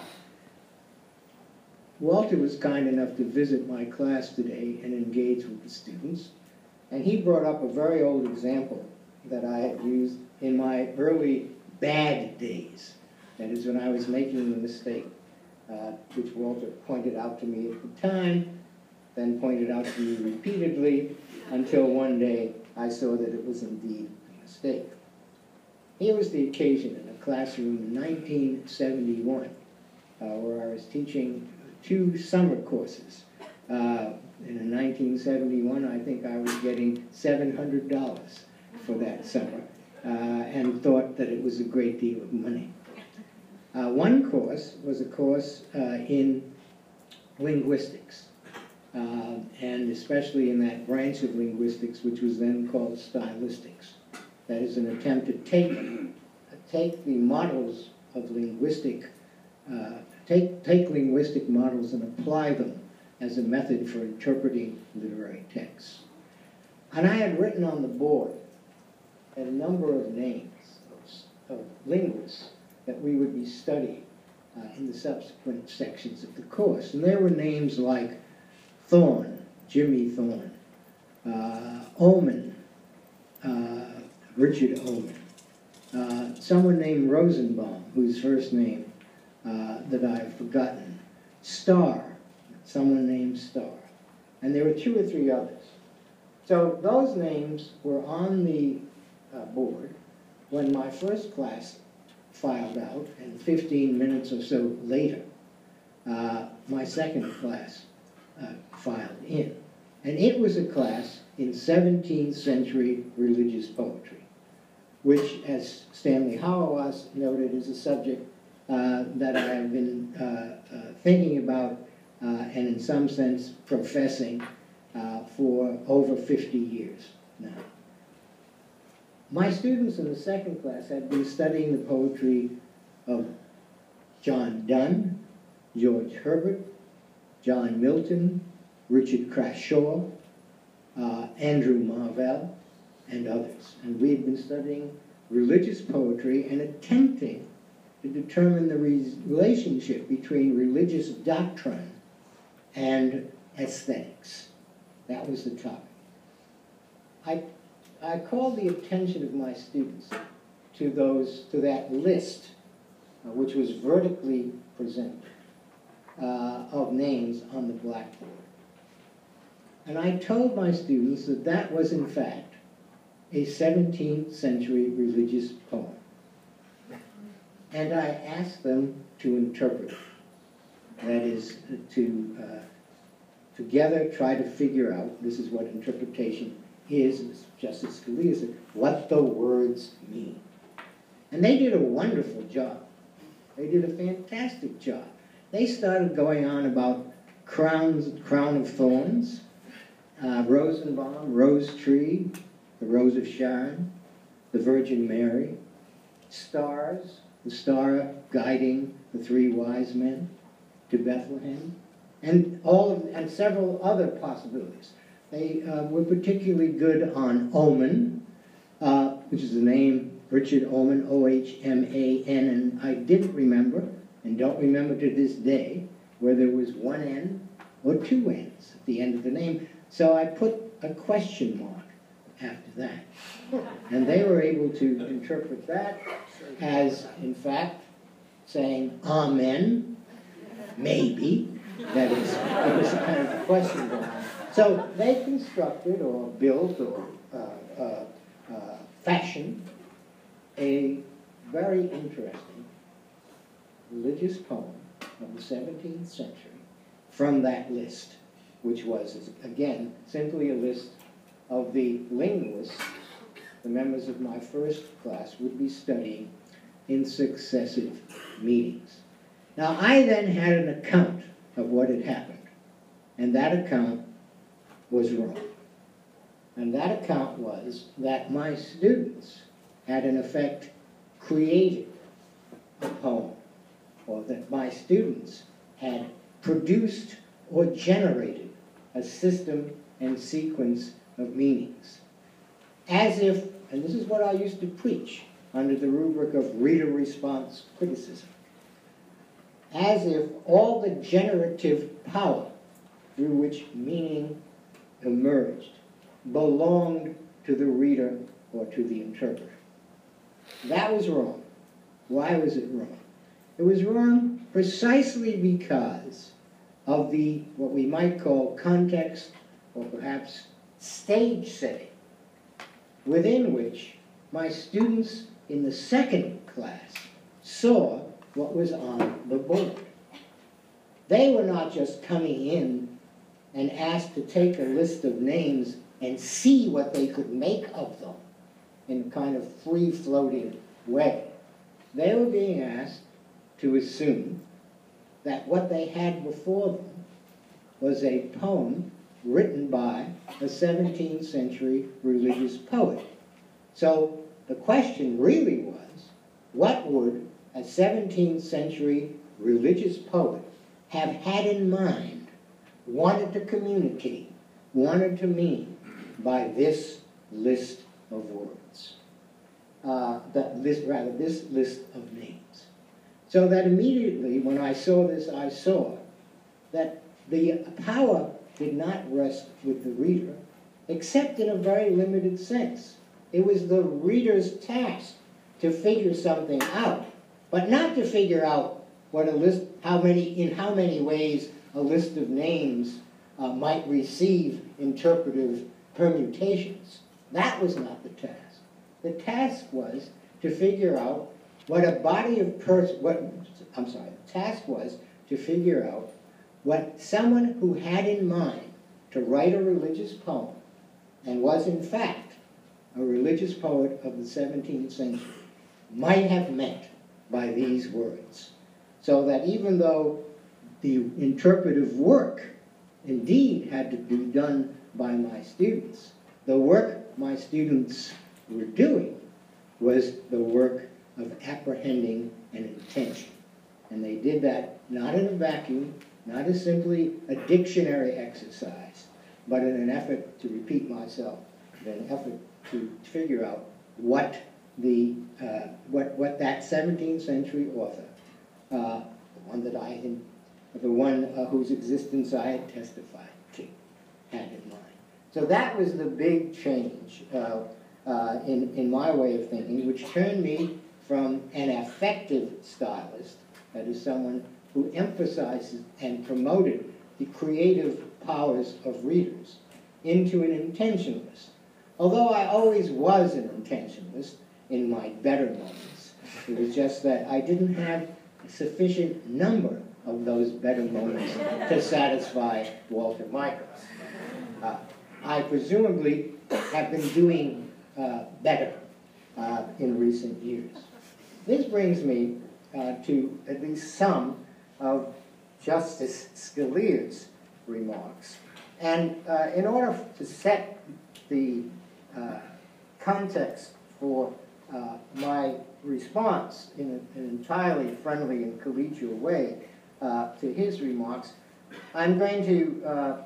Speaker 5: Walter was kind enough to visit my class today and engage with the students, and he brought up a very old example that I had used in my early bad days. That is, when I was making the mistake, which Walter pointed out to me at the time, then pointed out to me repeatedly, until one day I saw that it was indeed a mistake. Here was the occasion in a classroom in 1971, where I was teaching 2 summer courses. In 1971, I think I was getting $700 for that summer, and thought that it was a great deal of money. One course was a course in linguistics, and especially in that branch of linguistics which was then called stylistics. That is an attempt to take the models of linguistic, take linguistic models and apply them as a method for interpreting literary texts. And I had written on the board a number of names of linguists that we would be studying in the subsequent sections of the course. And there were names like Thorne, Jimmy Thorne, Oman, Richard Oman, someone named Rosenbaum, whose first name that I've forgotten, Starr, someone named Starr, and there were 2 or 3 others. So those names were on the board when my first class filed out, and 15 minutes or so later, my second class filed in. And it was a class in 17th century religious poetry, which, as Stanley Hauerwas noted, is a subject that I have been thinking about and in some sense professing for over 50 years now. My students in the second class had been studying the poetry of John Donne, George Herbert, John Milton, Richard Crashaw, Andrew Marvell, and others. And we had been studying religious poetry and attempting to determine the relationship between religious doctrine and aesthetics. That was the topic. I called the attention of my students to that list, which was vertically presented, of names on the blackboard. And I told my students that that was, in fact, a 17th century religious poem. And I asked them to interpret it. That is, to together try to figure out, this is what interpretation is, as Justice Scalia said, what the words mean. And they did a wonderful job. They did a fantastic job. They started going on about crown of thorns, Rosenbaum, rose tree, the rose of Sharon, the Virgin Mary, stars, the star guiding the three wise men to Bethlehem, and several other possibilities. They were particularly good on Oman, which is the name Richard Oman, O-H-M-A-N, and I didn't remember, and don't remember to this day, whether it was one N or two N's at the end of the name. So I put a question mark after that. And they were able to interpret that as, in fact, saying, Amen, maybe. That is, it was a kind of question mark. So they constructed or built or fashioned a very interesting religious poem of the 17th century from that list, which was, again, simply a list of the linguists the members of my first class would be studying in successive meetings. Now, I then had an account of what had happened, and that account was wrong. And that account was that my students had, in effect, created a poem, or that my students had produced or generated a system and sequence of meanings. As if, and this is what I used to preach under the rubric of reader response criticism, as if all the generative power through which meaning emerged belonged to the reader or to the interpreter. That was wrong. Why was it wrong? It was wrong precisely because of the, what we might call context, or perhaps stage setting, within which my students in the second class saw what was on the board. They were not just coming in and asked to take a list of names and see what they could make of them in a kind of free-floating way. They were being asked to assume that what they had before them was a poem written by a 17th century religious poet. So the question really was, what would a 17th century religious poet have had in mind, wanted to communicate, wanted to mean by this list of words? This list of names. So that immediately when I saw this, I saw that the power did not rest with the reader, except in a very limited sense. It was the reader's task to figure something out, but not to figure out what a list, in how many ways a list of names might receive interpretive permutations. That was not the task. The task was to figure out what a body of the task was to figure out what someone who had in mind to write a religious poem, and was in fact a religious poet of the 17th century, might have meant by these words. So that even though the interpretive work indeed had to be done by my students, the work my students were doing was the work of apprehending an intention. And they did that not in a vacuum, not as simply a dictionary exercise, but in an effort, to repeat myself, in an effort to figure out what that 17th century author, the one whose existence I had testified to, had in mind. So that was the big change in my way of thinking, which turned me from an affective stylist, that is someone who emphasizes and promoted the creative powers of readers, into an intentionalist. Although I always was an intentionalist in my better moments, it was just that I didn't have a sufficient number of those better moments to satisfy Walter Michaels. I presumably have been doing better in recent years. This brings me to at least some of Justice Scalia's remarks. And in order to set the context for my response in an entirely friendly and collegial way to his remarks, I'm going to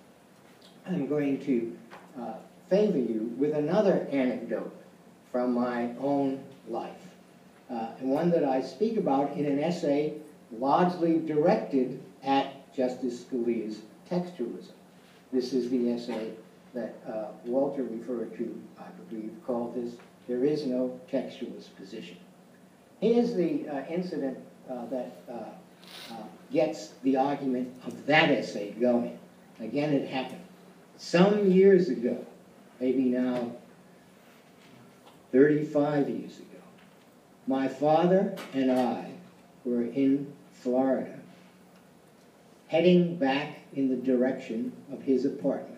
Speaker 5: favor you with another anecdote from my own life, and one that I speak about in an essay largely directed at Justice Scalia's textualism. This is the essay that Walter referred to, I believe, called this, "There is no textualist position." Here's the incident that gets the argument of that essay going. Again, it happened some years ago, maybe now 35 years ago. My father and I were in Florida, heading back in the direction of his apartment.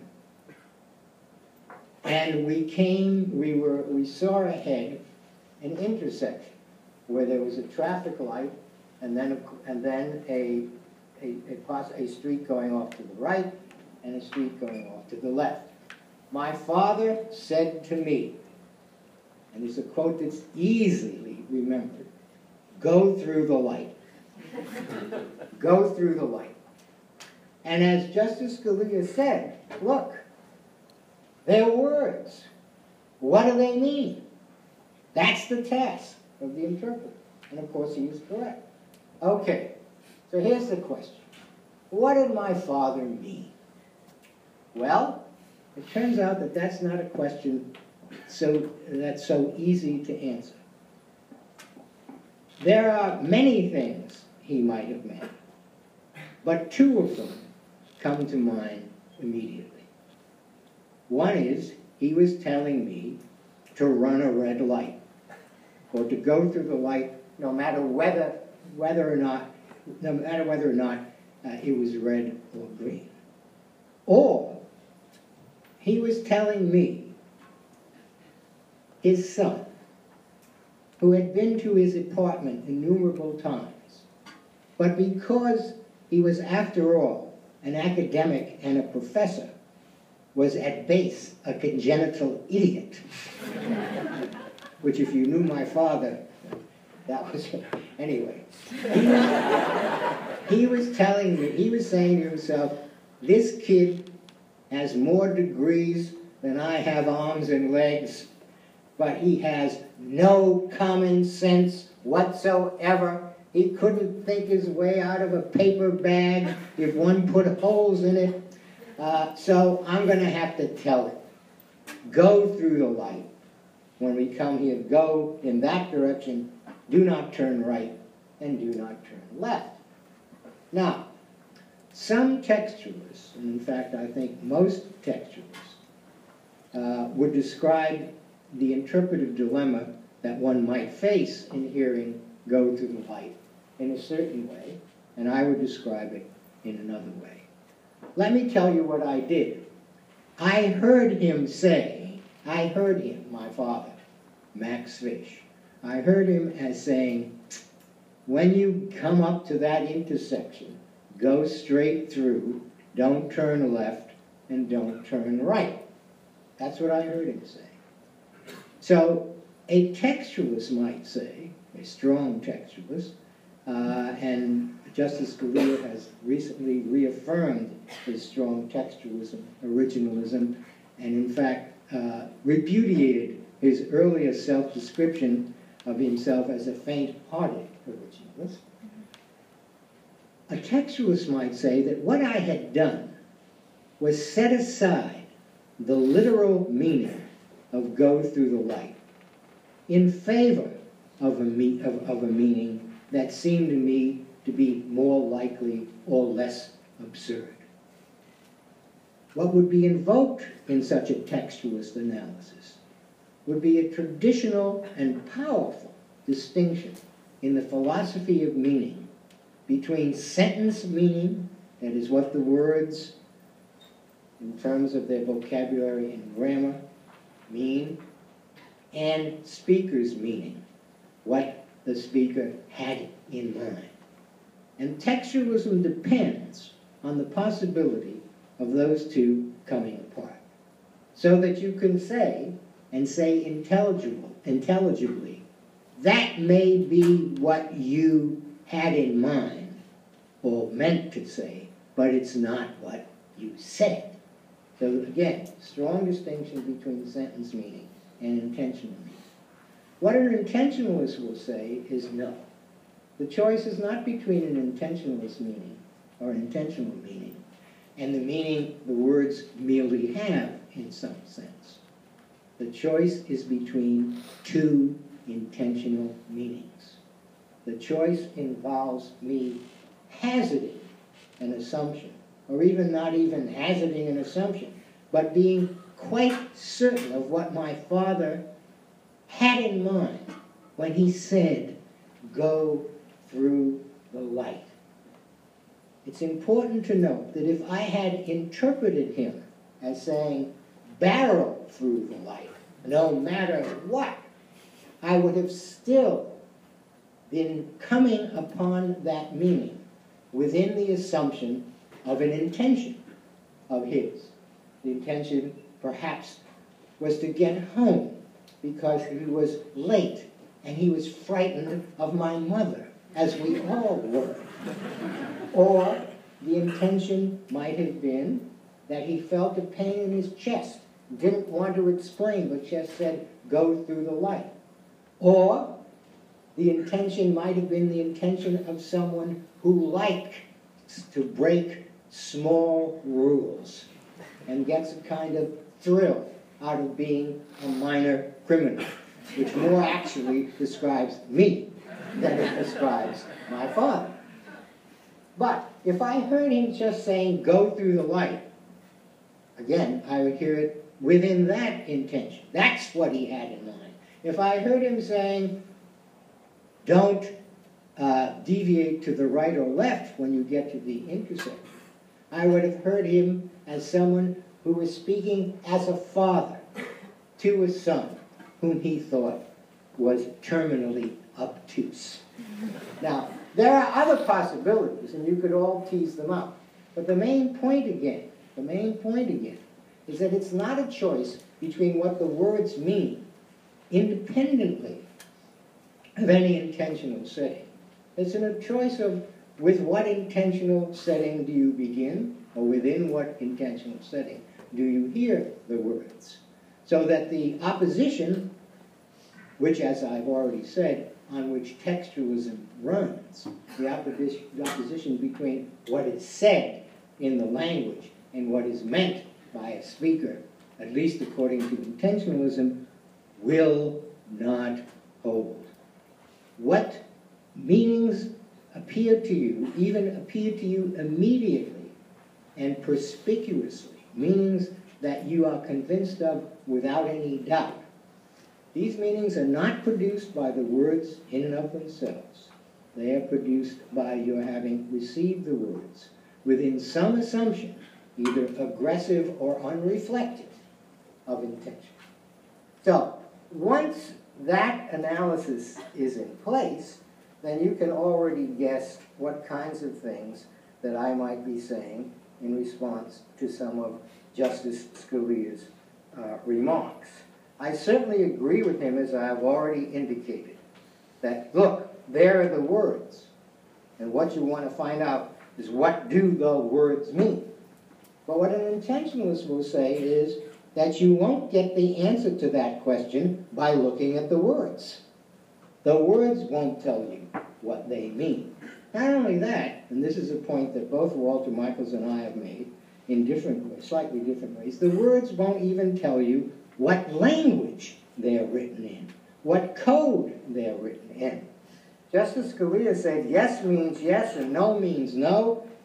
Speaker 5: And we saw ahead an intersection where there was a traffic light and then a street going off to the right and a street going off to the left. My father said to me, and it's a quote that's easily remembered, "Go through the light." Go through the light. And as Justice Scalia said, look, they're words. What do they mean? That's the task of the interpreter. And of course he was correct. Okay, so here's the question. What did my father mean? Well, it turns out that that's not a question that's so easy to answer. There are many things he might have meant, but two of them come to mind immediately. One is, he was telling me to run a red light, or to go through the light no matter whether or not it was red or green. Or he was telling me, his son, who had been to his apartment innumerable times, but because he was, after all, an academic and a professor, was at base a congenital idiot. Which, if you knew my father, that was, anyway. He was telling me, he was saying to himself, this kid has more degrees than I have arms and legs, but he has no common sense whatsoever. He couldn't think his way out of a paper bag if one put holes in it. So I'm going to have to tell it. Go through the light. When we come here, go in that direction. Do not turn right and do not turn left. Now, some textualists, and in fact I think most textualists, would describe the interpretive dilemma that one might face in hearing "go through the light" in a certain way, and I would describe it in another way. Let me tell you what I did. I heard him, my father, Max Fish, I heard him as saying, when you come up to that intersection, go straight through, don't turn left, and don't turn right. That's what I heard him say. So a textualist might say, a strong textualist, and Justice Scalia has recently reaffirmed his strong textualism, originalism, and in fact repudiated his earlier self-description of himself as a faint-hearted originalist. A textualist might say that what I had done was set aside the literal meaning of "go through the light" in favor of a meaning that seemed to me to be more likely or less absurd. What would be invoked in such a textualist analysis would be a traditional and powerful distinction in the philosophy of meaning between sentence meaning, that is what the words in terms of their vocabulary and grammar mean, and speaker's meaning, what the speaker had in mind. And textualism depends on the possibility of those two coming apart, so that you can say, and say intelligibly, that may be what you had in mind or meant to say, but it's not what you said. So again, strong distinction between sentence meaning and intentional meaning. What an intentionalist will say is no. The choice is not between an intentionalist meaning or an intentional meaning and the meaning the words merely have in some sense. The choice is between two intentional meanings. The choice involves me hazarding an assumption, or even not even hazarding an assumption, but being quite certain of what my father had in mind when he said, go through the light. It's important to note that if I had interpreted him as saying, barrel through the light, no matter what, I would have still been coming upon that meaning within the assumption of an intention of his. The intention, perhaps, was to get home because he was late and he was frightened of my mother, as we all were. Or the intention might have been that he felt a pain in his chest, didn't want to explain, but just said, go through the light. Or the intention might have been the intention of someone who likes to break small rules and gets a kind of thrill out of being a minor criminal, which more actually describes me than it describes my father. But if I heard him just saying, go through the light, again, I would hear it within that intention. That's what he had in mind. If I heard him saying, don't deviate to the right or left when you get to the intersection, I would have heard him as someone who was speaking as a father to a son whom he thought was terminally obtuse. Now, there are other possibilities, and you could all tease them out. But the main point again, is that it's not a choice between what the words mean independently of any intentional setting. It's a choice of with what intentional setting do you begin, or within what intentional setting do you hear the words. So that the opposition, which, as I've already said, on which textualism runs, the opposition between what is said in the language and what is meant by a speaker, at least according to intentionalism, will not hold. What meanings appear to you, even appear to you immediately and perspicuously, meanings that you are convinced of without any doubt, these meanings are not produced by the words in and of themselves. They are produced by your having received the words within some assumption, either aggressive or unreflective, of intention. So, once that analysis is in place, then you can already guess what kinds of things that I might be saying in response to some of Justice Scalia's remarks. I certainly agree with him, as I have already indicated, that, look, there are the words. And what you want to find out is, what do the words mean? But what an intentionalist will say is that you won't get the answer to that question by looking at the words. The words won't tell you what they mean. Not only that, and this is a point that both Walter Michaels and I have made in different ways, slightly different ways, the words won't even tell you what language they're written in, what code they're written in. Justice Scalia said yes means yes and no means no,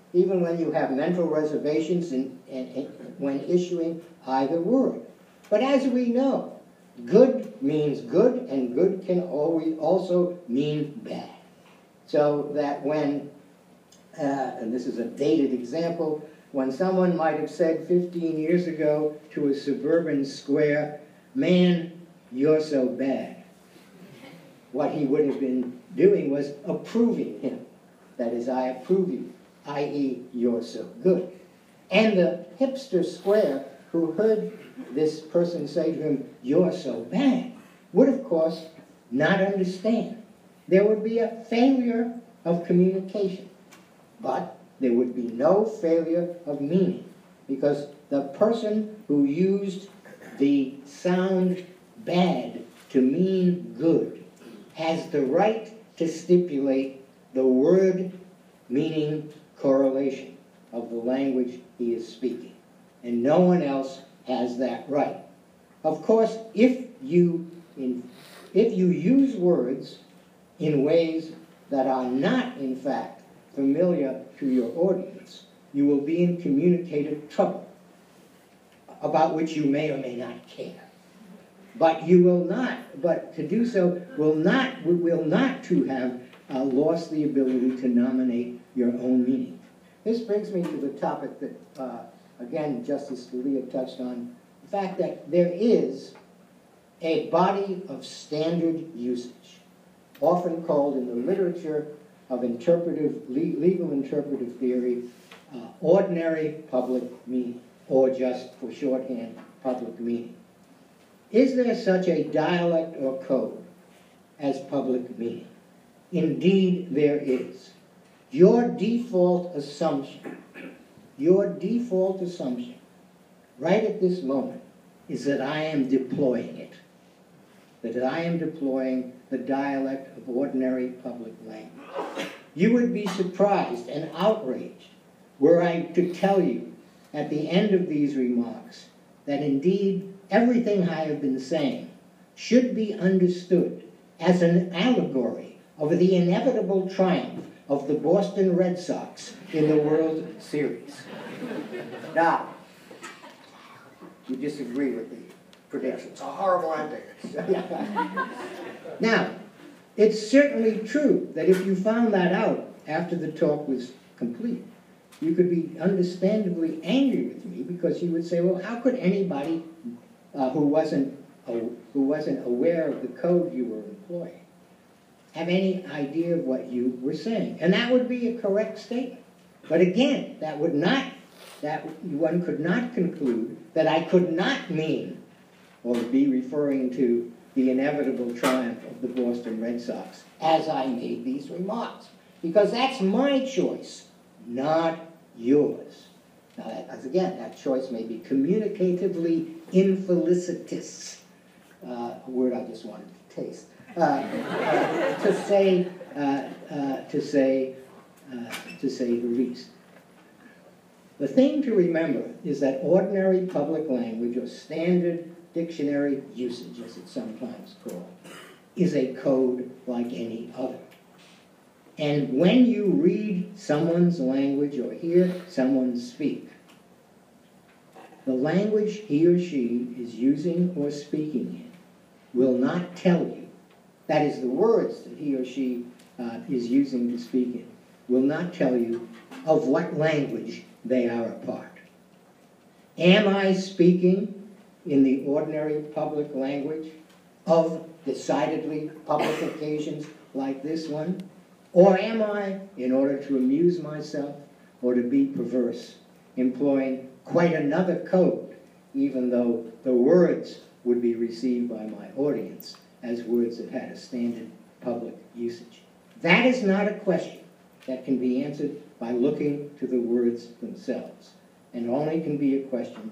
Speaker 5: even when you have mental reservations when issuing either word. But as we know, good means good, and good can always also mean bad. So that when, and this is a dated example, when someone might have said 15 years ago to a suburban square, "Man, you're so bad," what he would have been doing was approving him. That is, I approve you, i.e., you're so good. And the hipster square who heard this person say to him, "You're so bad," would, of course, not understand. There would be a failure of communication, but there would be no failure of meaning, because the person who used the sound bad to mean good has the right to stipulate the word meaning correlation of the language he is speaking. And no one else has that right. Of course, if you use words in ways that are not, in fact, familiar to your audience, you will be in communicative trouble, about which you may or may not care. But you will not, but to do so will not to have lost the ability to nominate your own meaning. This brings me to the topic that, again, Justice Scalia touched on, the fact that there is a body of standard usage, often called in the literature of legal interpretive theory, ordinary public meaning, or just for shorthand, public meaning. Is there such a dialect or code as public meaning? Indeed, there is. Your default assumption, right at this moment, is that I am deploying it, that I am deploying the dialect of ordinary public language. You would be surprised and outraged were I to tell you at the end of these remarks that indeed everything I have been saying should be understood as an allegory of the inevitable triumph of the Boston Red Sox in the World Series. Now, you disagree with the prediction.
Speaker 2: It's a horrible ending.
Speaker 5: Now, it's certainly true that if you found that out after the talk was complete, you could be understandably angry with me, because you would say, well, how could anybody who wasn't aware of the code you were employing have any idea of what you were saying? And that would be a correct statement. But again, that one could not conclude that I could not mean or be referring to the inevitable triumph of the Boston Red Sox as I made these remarks. Because that's my choice, not yours. Now, again, that choice may be communicatively infelicitous, a word I just wanted to taste, to say the least. The thing to remember is that ordinary public language, or standard dictionary usage, as it's sometimes called, is a code like any other. And when you read someone's language or hear someone speak, the language he or she is using or speaking in will not tell you, that is, the words that he or she is using to speak in, will not tell you of what language they are a part. Am I speaking in the ordinary public language of decidedly public occasions like this one? Or am I, in order to amuse myself or to be perverse, employing quite another code, even though the words would be received by my audience as words that had a standard public usage? That is not a question that can be answered by looking to the words themselves, and only can be a question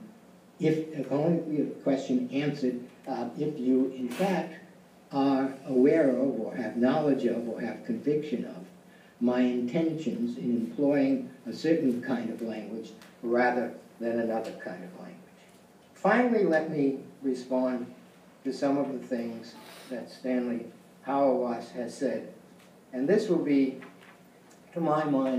Speaker 5: answered if you, in fact, are aware of, or have knowledge of, or have conviction of my intentions in employing a certain kind of language rather than another kind of language. Finally, let me respond to some of the things that Stanley Hauerwas has said. And this will be, to my mind,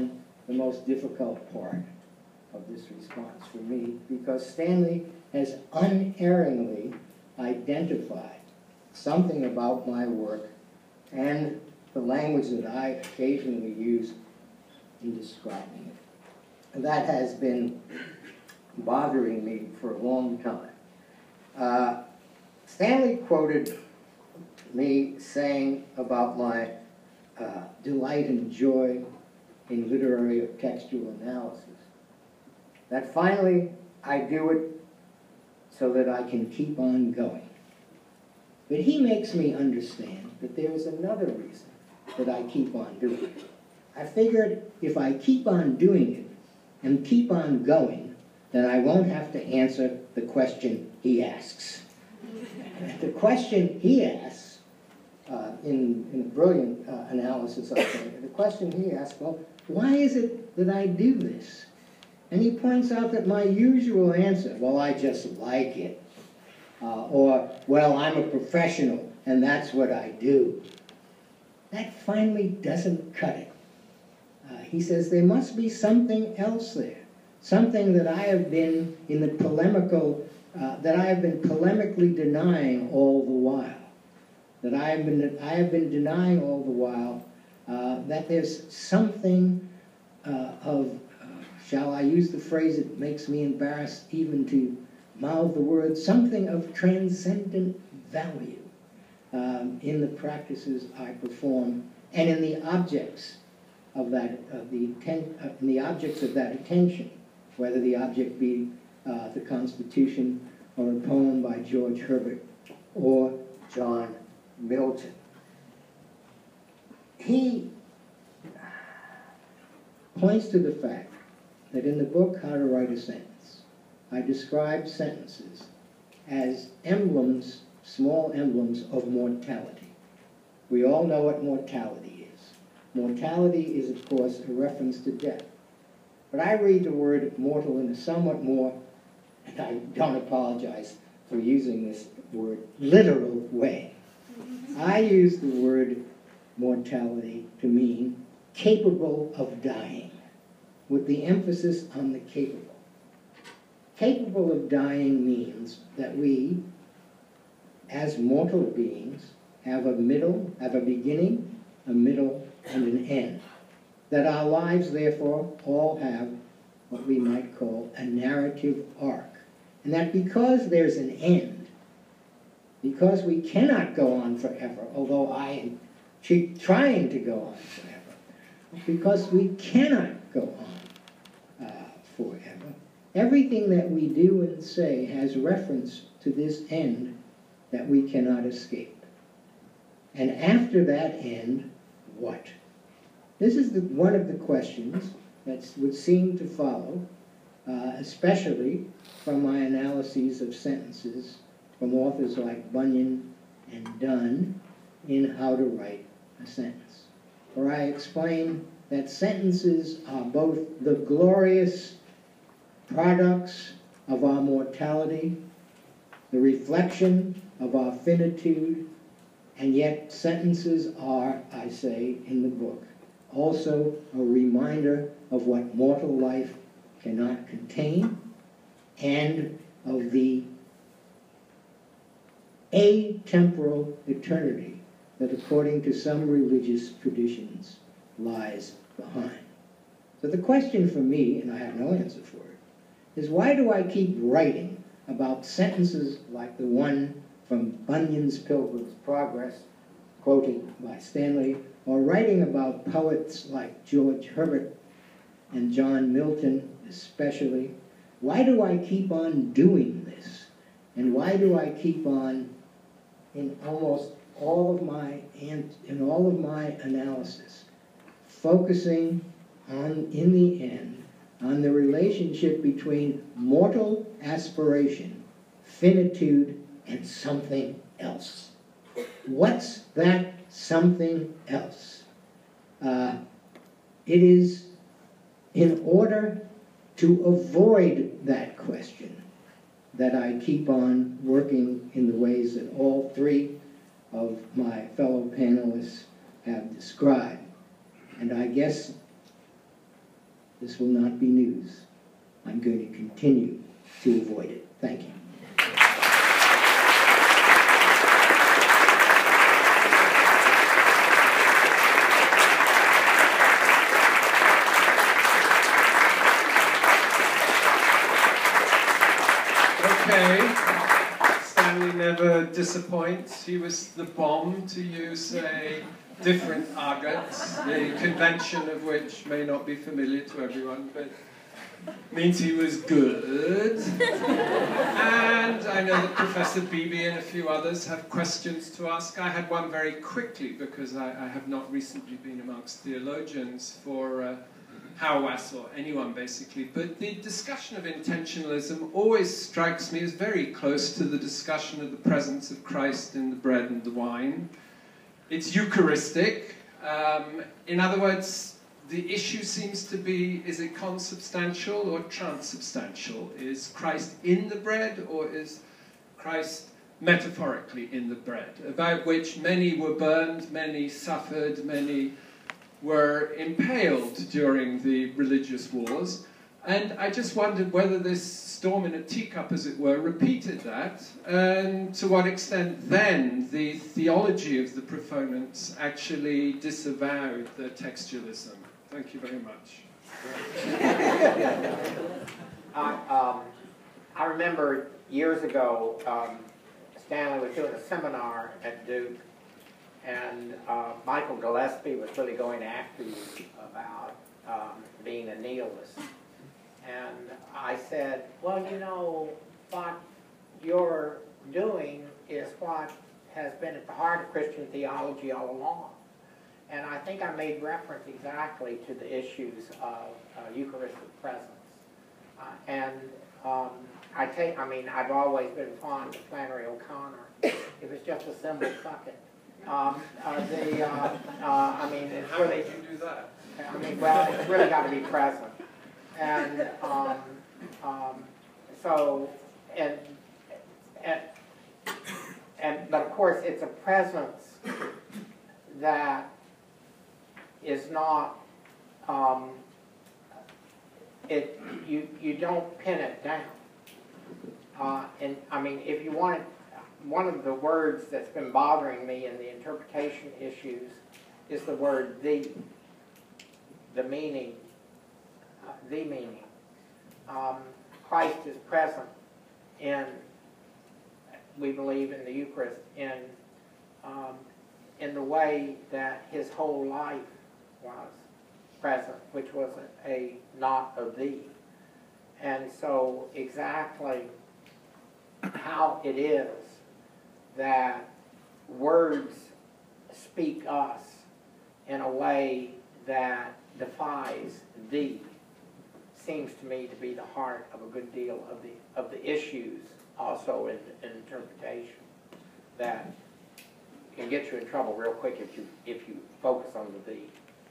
Speaker 5: the most difficult part of this response for me, because Stanley has unerringly identified something about my work and the language that I occasionally use in describing it. That has been bothering me for a long time. Stanley quoted me saying about my delight and joy in literary or textual analysis, that finally I do it so that I can keep on going. But he makes me understand that there is another reason that I keep on doing it. I figured if I keep on doing it and keep on going, then I won't have to answer the question he asks. The question he asks, in a brilliant analysis, I think, the question he asks, well, why is it that I do this? And he points out that my usual answer, well, I just like it. Or, well, I'm a professional, and that's what I do. That finally doesn't cut it. He says there must be something else there, something that I have been in the polemical, that I have been polemically denying all the while. That I have been denying all the while that there's something of, shall I use the phrase that makes me embarrassed even to mouth the word, something of transcendent value in the practices I perform and in the objects of that, in the objects of that attention, whether the object be the Constitution or a poem by George Herbert or John Milton. He points to the fact that in the book How to Write a Sentence, I describe sentences as emblems, small emblems of mortality. We all know what mortality is. Mortality is, of course, a reference to death. But I read the word mortal in a somewhat more, and I don't apologize for using this word, literal way. I use the word mortality to mean capable of dying, with the emphasis on the capable. Capable of dying means that we, as mortal beings, have a beginning, a middle, and an end. That our lives, therefore, all have what we might call a narrative arc. And that because there's an end, because we cannot go on forever, although I am trying to go on forever, because we cannot go on forever, everything that we do and say has reference to this end that we cannot escape. And after that end, what? This is one of the questions that would seem to follow, especially from my analyses of sentences from authors like Bunyan and Donne in How to Write a Sentence, where I explain that sentences are both the glorious products of our mortality, the reflection of our finitude, and yet sentences are, I say in the book, also a reminder of what mortal life cannot contain and of the atemporal eternity that, according to some religious traditions, lies behind. So the question for me, and I have no answer for it, is why do I keep writing about sentences like the one from Bunyan's Pilgrim's Progress, quoted by Stanley, or writing about poets like George Herbert and John Milton especially? Why do I keep on doing this? And why do I keep on, in almost all of my analysis, focusing on, in the end, on the relationship between mortal aspiration, finitude, and something else? What's that something else? It is in order to avoid that question that I keep on working in the ways that all three of my fellow panelists have described. And I guess This will not be news. I'm going to continue to avoid it. Thank you.
Speaker 1: Okay. Stanley never disappoints. He was the bomb, to use a different argot, the convention of which may not be familiar to everyone, but means he was good. And I know that Professor Beebe and a few others have questions to ask. I had one very quickly, because I have not recently been amongst theologians for Hawass or anyone basically, but the discussion of intentionalism always strikes me as very close to the discussion of the presence of Christ in the bread and the wine. It's Eucharistic. In other words, the issue seems to be, is it consubstantial or transubstantial? Is Christ in the bread, or is Christ metaphorically in the bread? About which many were burned, many suffered, many were impaled during the religious wars. And I just wondered whether this storm in a teacup, as it were, repeated that, and to what extent then the theology of the proponents actually disavowed the textualism. Thank you very much.
Speaker 4: I remember years ago, Stanley was doing a seminar at Duke, and Michael Gillespie was really going after you about being a nihilist. And I said, well, you know, what you're doing is what has been at the heart of Christian theology all along. And I think I made reference exactly to the issues of Eucharistic presence. I've always been fond of Flannery O'Connor. If it's just a symbol, fuck it. It's
Speaker 1: How
Speaker 4: really,
Speaker 1: did you do that?
Speaker 4: well, it's really got to be present. And but of course, it's a presence that is not, you don't pin it down. If you want it, one of the words that's been bothering me in the interpretation issues is the word the meaning. Christ is present in, we believe in the Eucharist, in the way that his whole life was present, which was a not of thee. And so exactly how it is that words speak us in a way that defies thee seems to me to be the heart of a good deal of the issues also in interpretation that can get you in trouble real quick if you focus on the thee.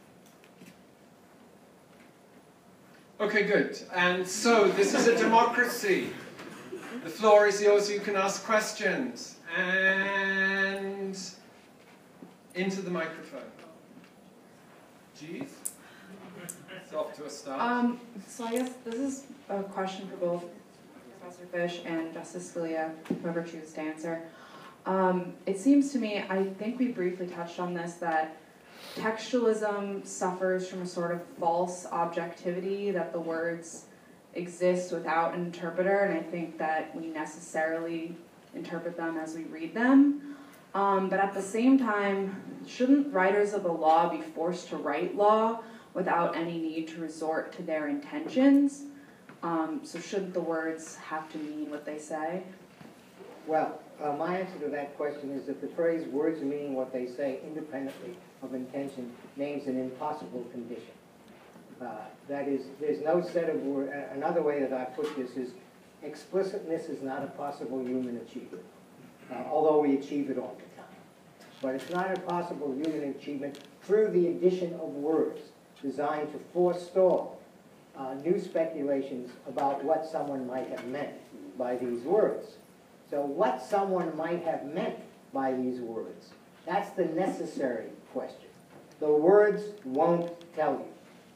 Speaker 1: Okay, good. And so this is a democracy. The floor is yours. You can ask questions. And into the microphone. Jeez. It's off to a start.
Speaker 6: So I guess this is a question for both Professor Fish and Justice Scalia, whoever chooses to answer. It seems to me, I think we briefly touched on this, that textualism suffers from a sort of false objectivity, that the words exist without an interpreter, and I think that we necessarily interpret them as we read them. But at the same time, shouldn't writers of the law be forced to write law without any need to resort to their intentions? So shouldn't the words have to mean what they say?
Speaker 5: Well, my answer to that question is that the phrase words meaning what they say independently of intention names an impossible condition. That is, there's no set of words. Another way that I put this is explicitness is not a possible human achievement, although we achieve it all the time. But it's not a possible human achievement through the addition of words designed to forestall new speculations about what someone might have meant by these words. So what someone might have meant by these words, that's the necessary question. The words won't tell you.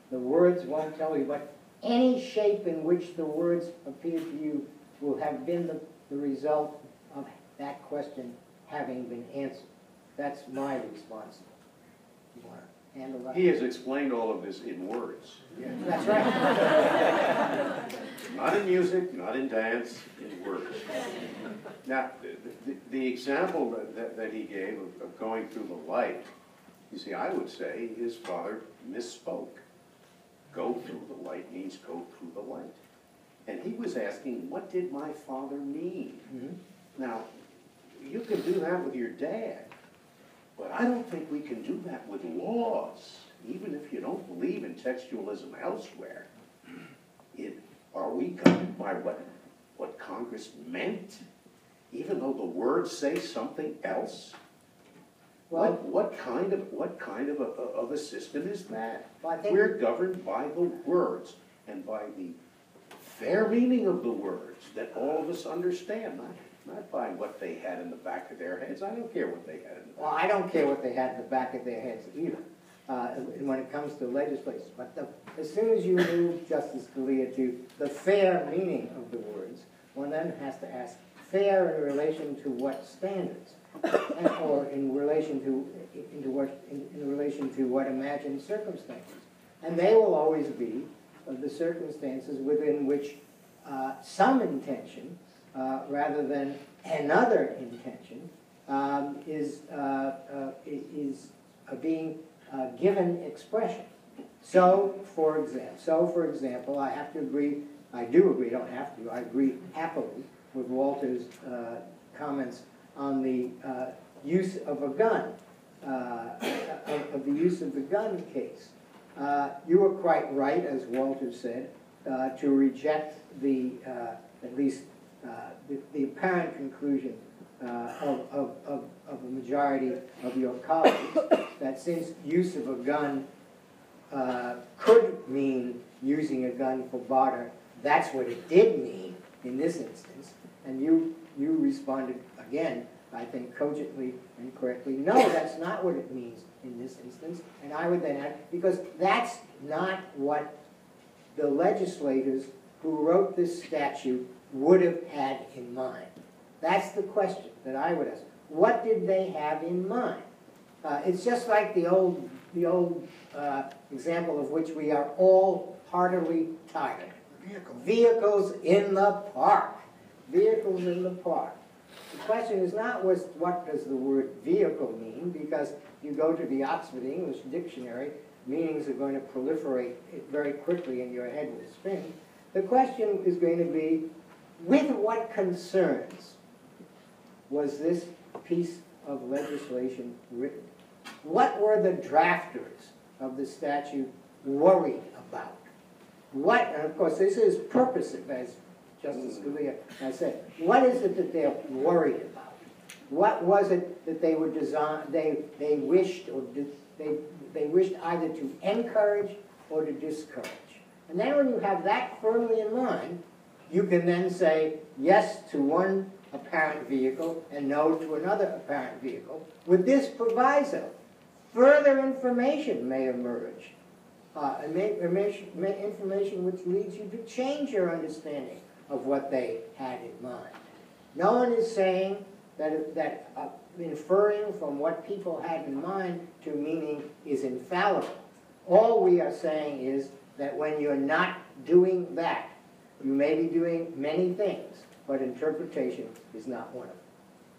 Speaker 5: The words won't tell you, but any shape in which the words appear to you will have been the result of that question having been answered. That's my response. You want to handle that?
Speaker 3: He has explained all of this in words.
Speaker 5: Yeah, that's right.
Speaker 3: Not in music, not in dance, in words. Now, the example that he gave of going through the light, you see, I would say his father misspoke. Go through the light means go through the light. And he was asking, what did my father mean? Mm-hmm. Now, you can do that with your dad, but I don't think we can do that with laws, even if you don't believe in textualism elsewhere. Are we governed by what Congress meant, even though the words say something else?
Speaker 5: Well,
Speaker 3: What kind of a system is that?
Speaker 5: Well, I think
Speaker 3: we're governed by the words and by the fair meaning of the words that all of us understand, not by what they had in the back of their heads. I don't care what they had in the back.
Speaker 5: Well, I don't care what they had in the back of their heads either, when it comes to legislation. But as soon as you move, Justice Scalia, to the fair meaning of the words, one then has to ask, fair in relation to what standards? Or in relation to what imagined circumstances, and they will always be the circumstances within which some intention, rather than another intention, is being given expression. So, for example, I have to agree. I do agree. I don't have to. I agree happily with Walter's comments on the use of a gun, of the use of the gun case. You were quite right, as Walter said, to reject at least the apparent conclusion of a majority of your colleagues, that since use of a gun could mean using a gun for barter, that's what it did mean in this instance, and you responded again, I think cogently and correctly, no, that's not what it means in this instance. And I would then add, because that's not what the legislators who wrote this statute would have had in mind. That's the question that I would ask. What did they have in mind? It's just like the old example of which we are all heartily tired. Vehicles in the park. Vehicles in the park. The question is not what does the word vehicle mean, because if you go to the Oxford English Dictionary, meanings are going to proliferate very quickly and your head will spin. The question is going to be, with what concerns was this piece of legislation written? What were the drafters of the statute worried about? And of course this is purposive, as Justice Scalia has said. What is it that they're worried about? What was it that they were they wished either to encourage or to discourage? And then when you have that firmly in mind, you can then say yes to one apparent vehicle and no to another apparent vehicle. With this proviso, further information may emerge. Information which leads you to change your understanding of what they had in mind. No one is saying that inferring from what people had in mind to meaning is infallible. All we are saying is that when you're not doing that, you may be doing many things, but interpretation is not one of them.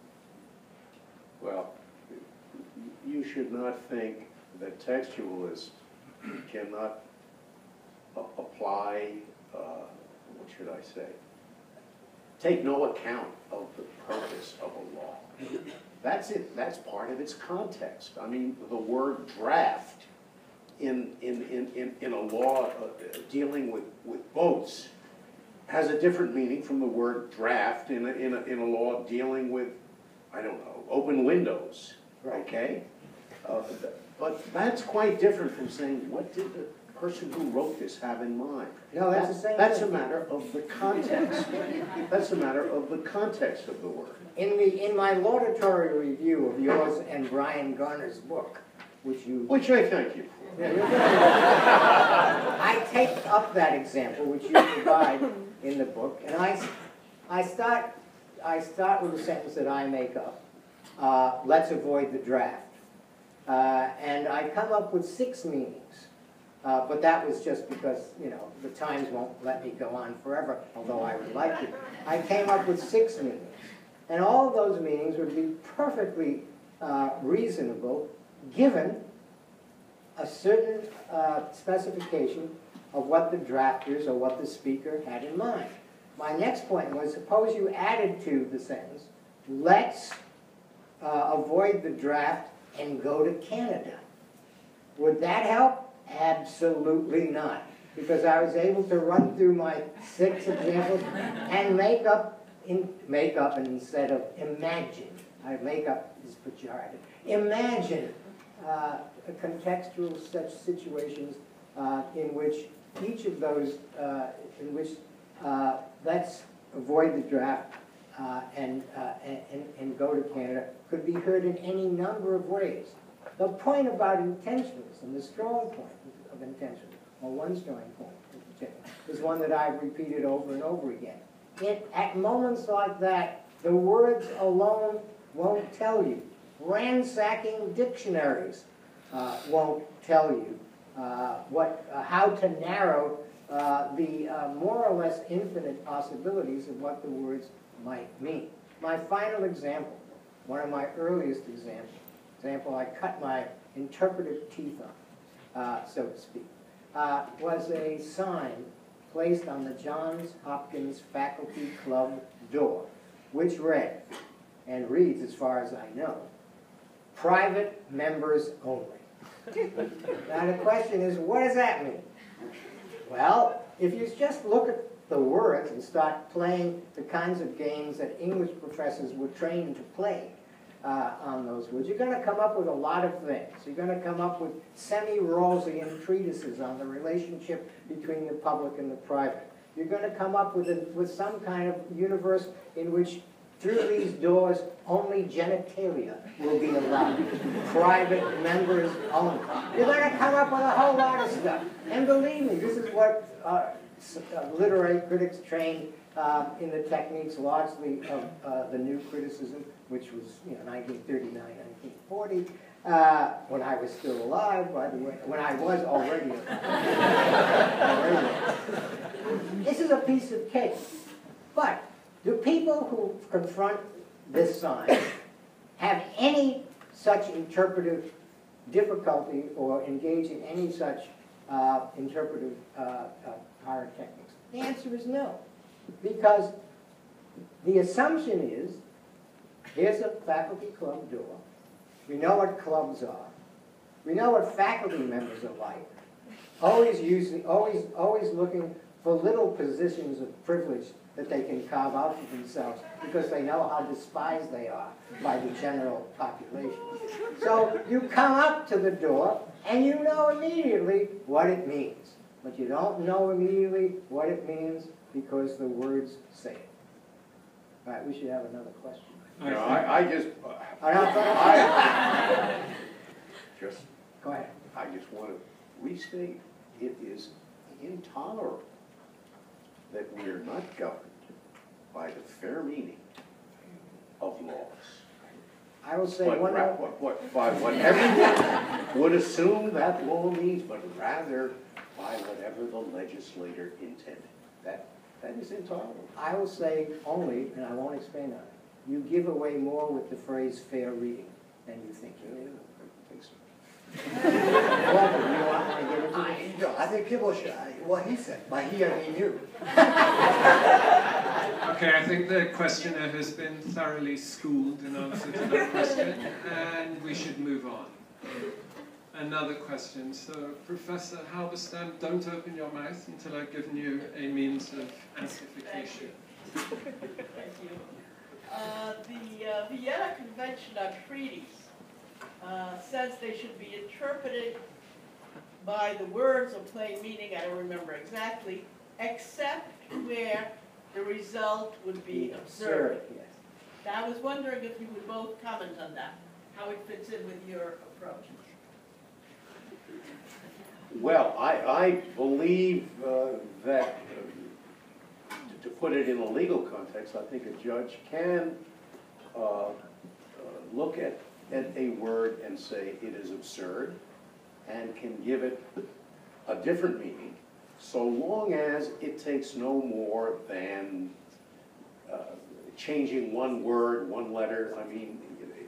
Speaker 3: Well, you should not think that textualists cannot apply, what should I say, take no account of the purpose of a law. That's it. That's part of its context. I mean, the word draft in a law dealing with boats has a different meaning from the word draft in a law dealing with, I don't know, open windows. Okay? But that's quite different from saying, what did the person who wrote this have in mind?
Speaker 5: No, that's the same
Speaker 3: That's
Speaker 5: thing.
Speaker 3: a matter of the context. That's a matter of the context of the word.
Speaker 5: In my laudatory review of yours and Brian Garner's book, which you...
Speaker 3: Which I thank you for.
Speaker 5: Yeah, you're very welcome. I take up that example, which you provide in the book, and I start with a sentence that I make up. Let's avoid the draft. And I come up with 6 meanings. But that was just because, you know, the Times won't let me go on forever, although I would like to. I came up with 6 meanings. And all of those meanings would be perfectly reasonable given a certain specification of what the drafters or what the speaker had in mind. My next point was, suppose you added to the sentence, let's avoid the draft and go to Canada. Would that help? Absolutely not. Because I was able to run through my 6 examples and make up and instead of imagine. Make up is pejorative. Imagine contextual such situations in which each of those, in which let's avoid the draft and go to Canada could be heard in any number of ways. The point about intentions, and the strong point of intention, or one strong point in particular, is one that I've repeated over and over again. At moments like that, the words alone won't tell you. Ransacking dictionaries won't tell you how to narrow the more or less infinite possibilities of what the words might mean. My final example, one of my earliest example I cut my interpretive teeth on, so to speak, was a sign placed on the Johns Hopkins Faculty Club door, which read, and reads as far as I know, private members only. Now the question is, what does that mean? Well, if you just look at the words and start playing the kinds of games that English professors were trained to play on those words, you're going to come up with a lot of things. You're going to come up with semi-Rawlsian treatises on the relationship between the public and the private. You're going to come up with some kind of universe in which through these doors only genitalia will be allowed. Private members only. You're going to come up with a whole lot of stuff. And believe me, this is what literary critics trained in the techniques largely of the new criticism, which was 1939, 1940, when I was still alive, by the way, when I was already alive. This is a piece of cake. But do people who confront this sign have any such interpretive difficulty or engage in any such interpretive pyrotechnics? The answer is no. Because the assumption is, here's a faculty club door. We know what clubs are. We know what faculty members are like. Always looking for little positions of privilege that they can carve out for themselves because they know how despised they are by the general population. So you come up to the door and you know immediately what it means. But you don't know immediately what it means because the words say it. All right, we should have another question.
Speaker 3: No, I just
Speaker 5: Go ahead.
Speaker 3: I just want to restate, it is intolerable that we are not governed by the fair meaning of laws.
Speaker 5: I will say
Speaker 3: By what everyone would assume that law means, but rather by whatever the legislator intended. That is intolerable.
Speaker 5: I will say only, and I won't expand on it, you give away more with the phrase fair reading than you think you do.
Speaker 3: I think so.
Speaker 5: Walter, you want to get into this?
Speaker 2: No, I think people should, what he said, by he I mean you.
Speaker 1: Okay, I think the questioner has been thoroughly schooled in answer to that question, and we should move on. Another question. So, Professor Halberstam, don't open your mouth until I've given you a means of amplification.
Speaker 7: Thank you. The Vienna Convention on Treaties says they should be interpreted by the words of plain meaning, I don't remember exactly, except where the result would be absurd.
Speaker 5: Yes.
Speaker 7: Now, I was wondering if you would both comment on that, how it fits in with your approach.
Speaker 3: Well, I believe that, to put it in a legal context, I think a judge can look at a word and say it is absurd, and can give it a different meaning, so long as it takes no more than changing one word, one letter. I mean,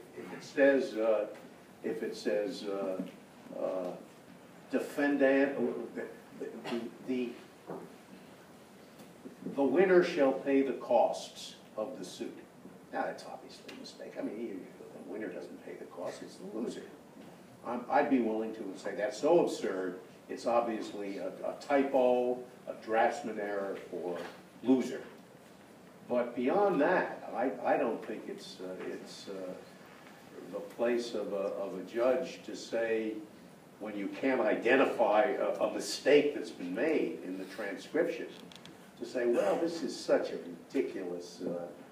Speaker 3: if it says defendant, the winner shall pay the costs of the suit. Now, that's obviously a mistake. I mean, the winner doesn't pay the costs, it's the loser. I'd be willing to say that's so absurd, it's obviously a typo, a draftsman error, or loser. But beyond that, I don't think it's the place of a judge to say, when you can't identify a mistake that's been made in the transcription, to say, well, this is such a ridiculous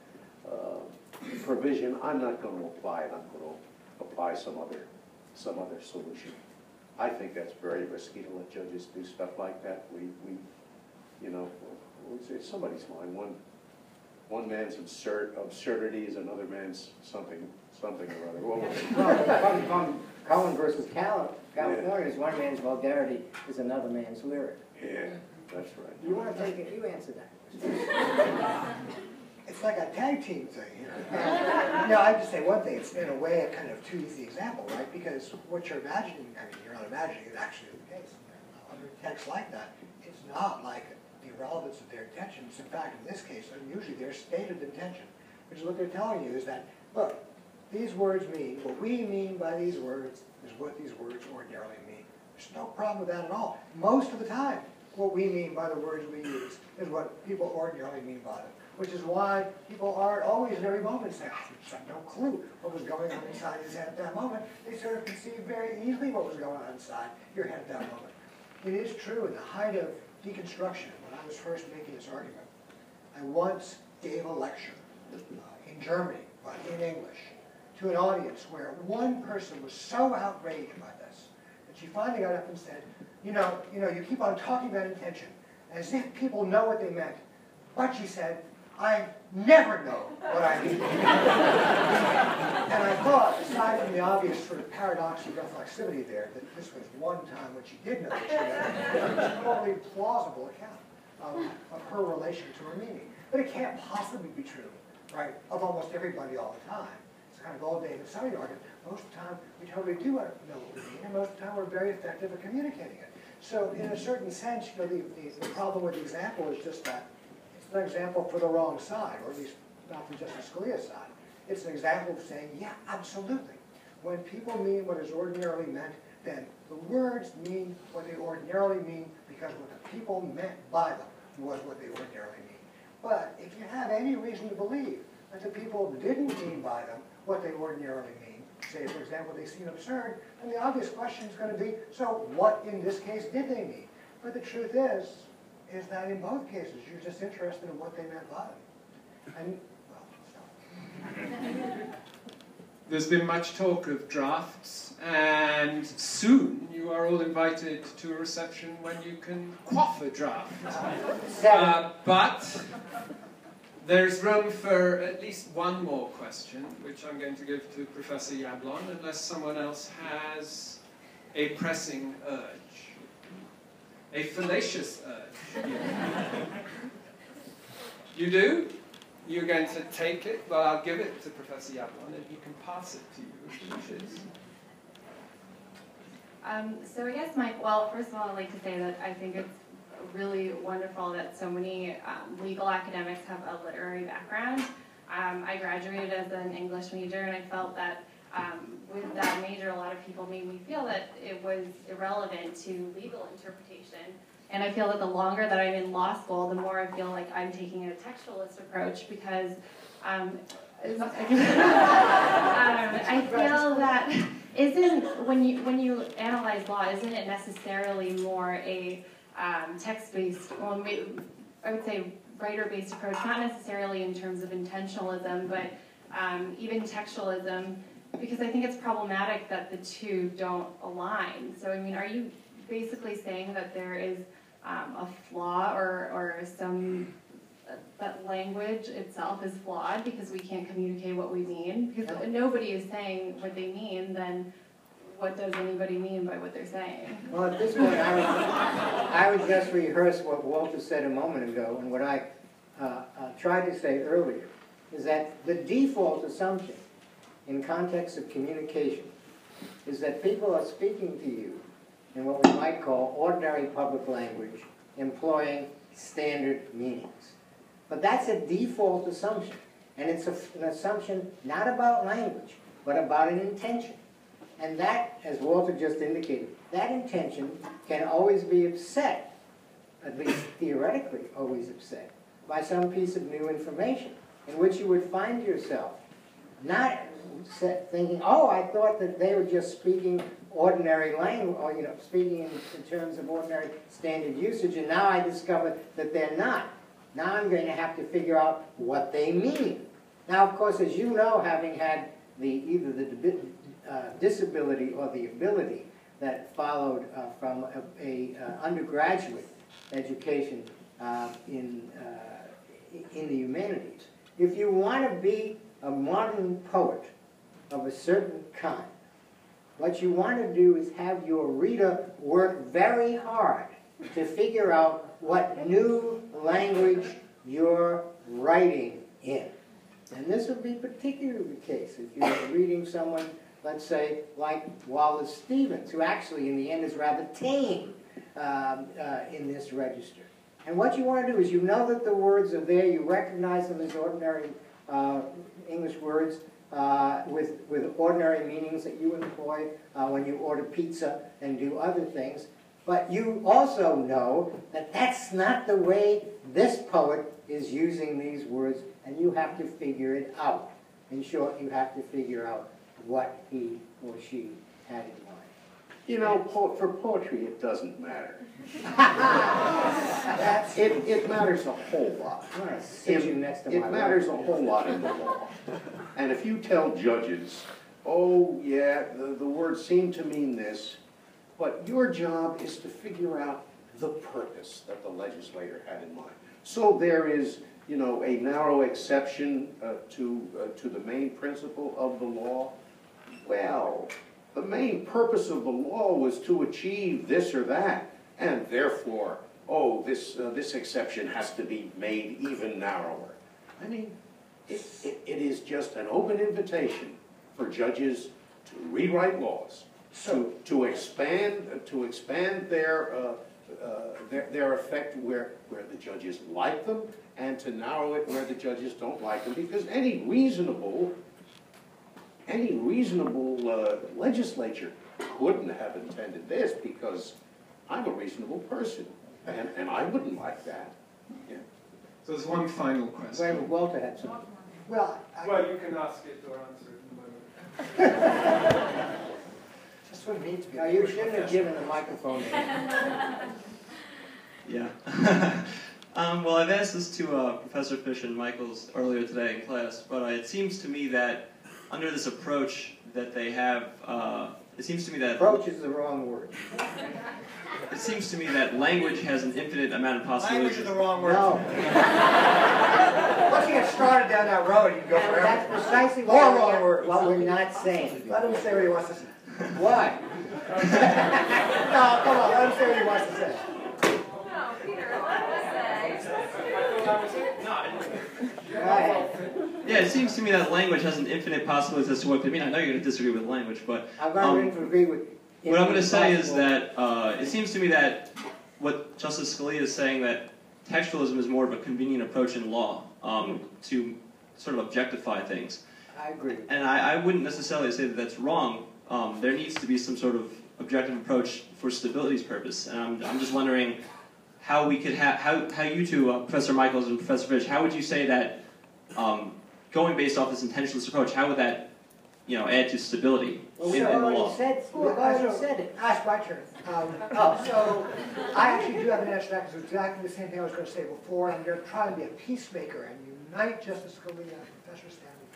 Speaker 3: provision, I'm not going to apply it, I'm going to apply some other solution. I think that's very risky to let judges do stuff like that. We you know, it's somebody's mind. One man's absurdity is another man's something or other.
Speaker 5: Well, from Cohen versus California, is one man's vulgarity is another man's lyric.
Speaker 3: Yeah, that's right.
Speaker 5: You want to take it? You answer that.
Speaker 2: It's like a tag team thing here. No, I just say one thing. It's in a way a kind of too easy example, right? Because what you're imagining, I mean, you're not imagining it actually is the case. Under texts like that, it's not like the relevance of their intentions. In fact, in this case, usually their stated intention, which is what they're telling you is that, look, these words mean, what we mean by these words is what these words ordinarily mean. There's no problem with that at all. Most of the time, what we mean by the words we use is what people ordinarily mean by them. Which is why people aren't always in every moment saying, I have no clue what was going on inside his head at that moment. They sort of conceived very easily what was going on inside your head at that moment. It is true, in the height of deconstruction, when I was first making this argument, I once gave a lecture in Germany, but in English, to an audience where one person was so outraged by this that she finally got up and said, you keep on talking about intention, as if people know what they meant. But she said, I never know what I mean. And I thought, aside from the obvious sort of paradox of reflexivity there, that this was one time when she did know what she meant. It was a totally plausible account of her relation to her meaning. But it can't possibly be true, right, of almost everybody all the time. It's kind of old David Sunny argument. Most of the time, we totally do know what we mean, and most of the time, we're very effective at communicating it. So, in a certain sense, the problem with the example is just that it's an example for the wrong side, or at least not for Justice Scalia's side. It's an example of saying, yeah, absolutely. When people mean what is ordinarily meant, then the words mean what they ordinarily mean because what the people meant by them was what they ordinarily mean. But if you have any reason to believe that the people didn't mean by them what they ordinarily mean, say, for example, they seem absurd, then the obvious question is going to be, so what in this case did they mean? But the truth is that in both cases, you're just interested in what they meant by them. And, well,
Speaker 1: There's been much talk of drafts, and soon you are all invited to a reception when you can quaff a draft. But there's room for at least one more question, which I'm going to give to Professor Yablon, unless someone else has a pressing urge, a fallacious urge. You do? You're going to take it? Well, I'll give it to Professor Yablon, and he can pass it to you if he wishes.
Speaker 6: So I guess, Mike, well, first of all, I'd like to say that I think it's really wonderful that so many legal academics have a literary background. I graduated as an English major, and I felt that with that major, a lot of people made me feel that it was irrelevant to legal interpretation. And I feel that the longer that I'm in law school, the more I feel like I'm taking a textualist approach because I feel that when you analyze law, isn't it necessarily more a text-based, well, I would say writer-based approach, not necessarily in terms of intentionalism, but even textualism because I think it's problematic that the two don't align. So, I mean, are you basically saying that there is a flaw or some, that language itself is flawed because we can't communicate what we mean? Because nobody is saying what they mean, then what does anybody mean by what they're saying?
Speaker 5: Well, at this point, I would just rehearse what Walter said a moment ago, and what I tried to say earlier, is that the default assumption in context of communication is that people are speaking to you in what we might call ordinary public language, employing standard meanings. But that's a default assumption, and it's an assumption not about language, but about an intention. And that, as Walter just indicated, that intention can always be upset, at least theoretically always upset, by some piece of new information in which you would find yourself not thinking, oh, I thought that they were just speaking ordinary language, or speaking in terms of ordinary standard usage, and now I discover that they're not. Now I'm going to have to figure out what they mean. Now, of course, as you know, having had either the disability or the ability that followed from a undergraduate education in the humanities, if you want to be a modern poet of a certain kind, what you want to do is have your reader work very hard to figure out what new language you're writing in. And this would be particularly the case if you're reading someone, let's say, like Wallace Stevens, who actually in the end is rather tame in this register. And what you want to do is, you know that the words are there, you recognize them as ordinary English words with ordinary meanings that you employ when you order pizza and do other things. But you also know that that's not the way this poet is using these words, and you have to figure it out. In short, you have to figure out what he or she had in mind.
Speaker 3: You know, for poetry, it doesn't matter. It matters a whole lot.
Speaker 5: I'm going to sit you next to my
Speaker 3: It matters a whole lot in the law. And if you tell judges, oh, yeah, the words seem to mean this, but your job is to figure out the purpose that the legislator had in mind. So there is, a narrow exception to the main principle of the law. Well, the main purpose of the law was to achieve this or that, and therefore, oh, this exception has to be made even narrower. I mean, it is just an open invitation for judges to rewrite laws, to expand their effect where the judges like them, and to narrow it where the judges don't like them, because any reasonable legislature couldn't have intended this, because I'm a reasonable person, and I wouldn't like that. Yeah.
Speaker 1: So there's one final question.
Speaker 5: Wait, Walter had something.
Speaker 2: Well,
Speaker 1: You can ask it or answer it in a moment.
Speaker 2: Just what it means to be.
Speaker 5: No, you shouldn't have given the microphone to him.
Speaker 8: Yeah. Well, I've asked this to Professor Fish and Michaels earlier today in class, but it seems to me that under this approach that they have, it seems to me that...
Speaker 5: Approach is the wrong word.
Speaker 8: It seems to me that language has an infinite amount of possibilities.
Speaker 9: Language is the wrong word.
Speaker 5: No.
Speaker 9: Once you get started down that road, you can go forever.
Speaker 5: That's precisely
Speaker 9: More wrong words.
Speaker 5: what we're not saying.
Speaker 9: Let him say what he wants to say.
Speaker 5: Why?
Speaker 9: No, come on, let him say what he wants to say.
Speaker 10: No, Peter, let us say.
Speaker 5: Right.
Speaker 8: Yeah, it seems to me that language has an infinite possibilities as to what it could mean. I know you're going to disagree with language, but...
Speaker 5: I'm going to agree with...
Speaker 8: What I'm going to say is that it seems to me that what Justice Scalia is saying, that textualism is more of a convenient approach in law to sort of objectify things.
Speaker 5: I agree.
Speaker 8: And I wouldn't necessarily say that that's wrong. There needs to be some sort of objective approach for stability's purpose. And I'm just wondering how we could have, how you two, Professor Michaels and Professor Fish, how would you say that going based off this intentionalist approach, how would that add to stability in the law?
Speaker 5: We've already said it.
Speaker 9: That's my turn. So I actually do have an answer to that, because it's exactly the same thing I was going to say before. I'm going to try to be a peacemaker and unite Justice Scalia and Professor Stanley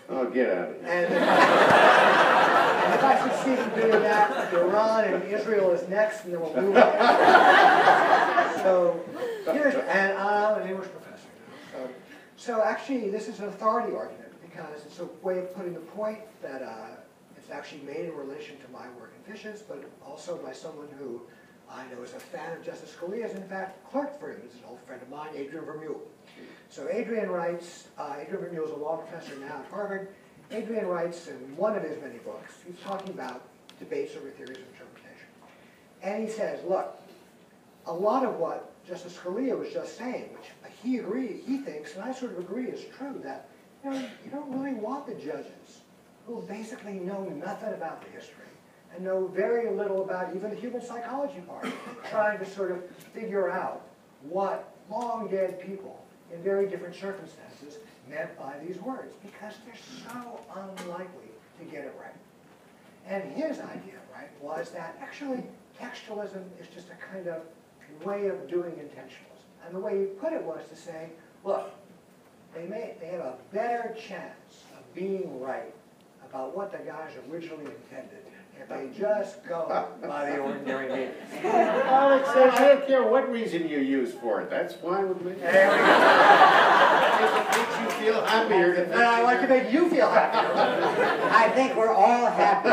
Speaker 3: Oh, get out of here.
Speaker 9: And if I succeed in doing that, Iran and Israel is next, and then we'll move on. So, and I'm an English professor. So actually, this is an authority argument, because it's a way of putting the point that it's actually made in relation to my work in Fishes, but also by someone who I know is a fan of Justice Scalia, is in fact clerked for him. This is an old friend of mine, Adrian Vermeule. So Adrian writes, Adrian Vermeule is a law professor now at Harvard. Adrian writes in one of his many books, he's talking about debates over theories of interpretation. And he says, look, a lot of what Justice Scalia was just saying, which he thinks, and I sort of agree, is true, that you don't really want the judges who basically know nothing about the history and know very little about even the human psychology part, trying to sort of figure out what long dead people in very different circumstances meant by these words, because they're so unlikely to get it right. And his idea, right, was that actually textualism is just a kind of way of doing intentionalism. And the way he put it was to say, look, they have a better chance of being right about what the guys originally intended if they just go by the ordinary meaning.
Speaker 3: Alex says, I don't care what reason you use for it. That's fine with me.
Speaker 9: There we go.
Speaker 3: If it makes you feel happier.
Speaker 9: And I like to make you feel happier. I think we're all happy.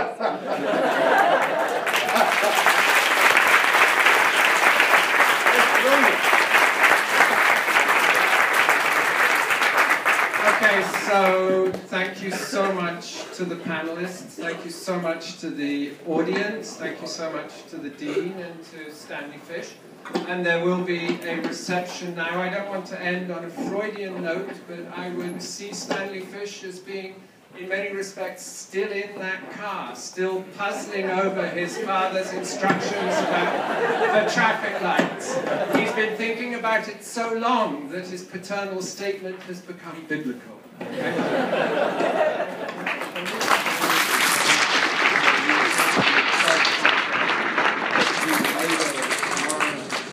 Speaker 1: Okay, so thank you so much to the panelists, thank you so much to the audience, thank you so much to the Dean and to Stanley Fish. And there will be a reception now. I don't want to end on a Freudian note, but I would see Stanley Fish as being, in many respects, still in that car, still puzzling over his father's instructions about the traffic lights. He's been thinking about it so long that his paternal statement has become biblical.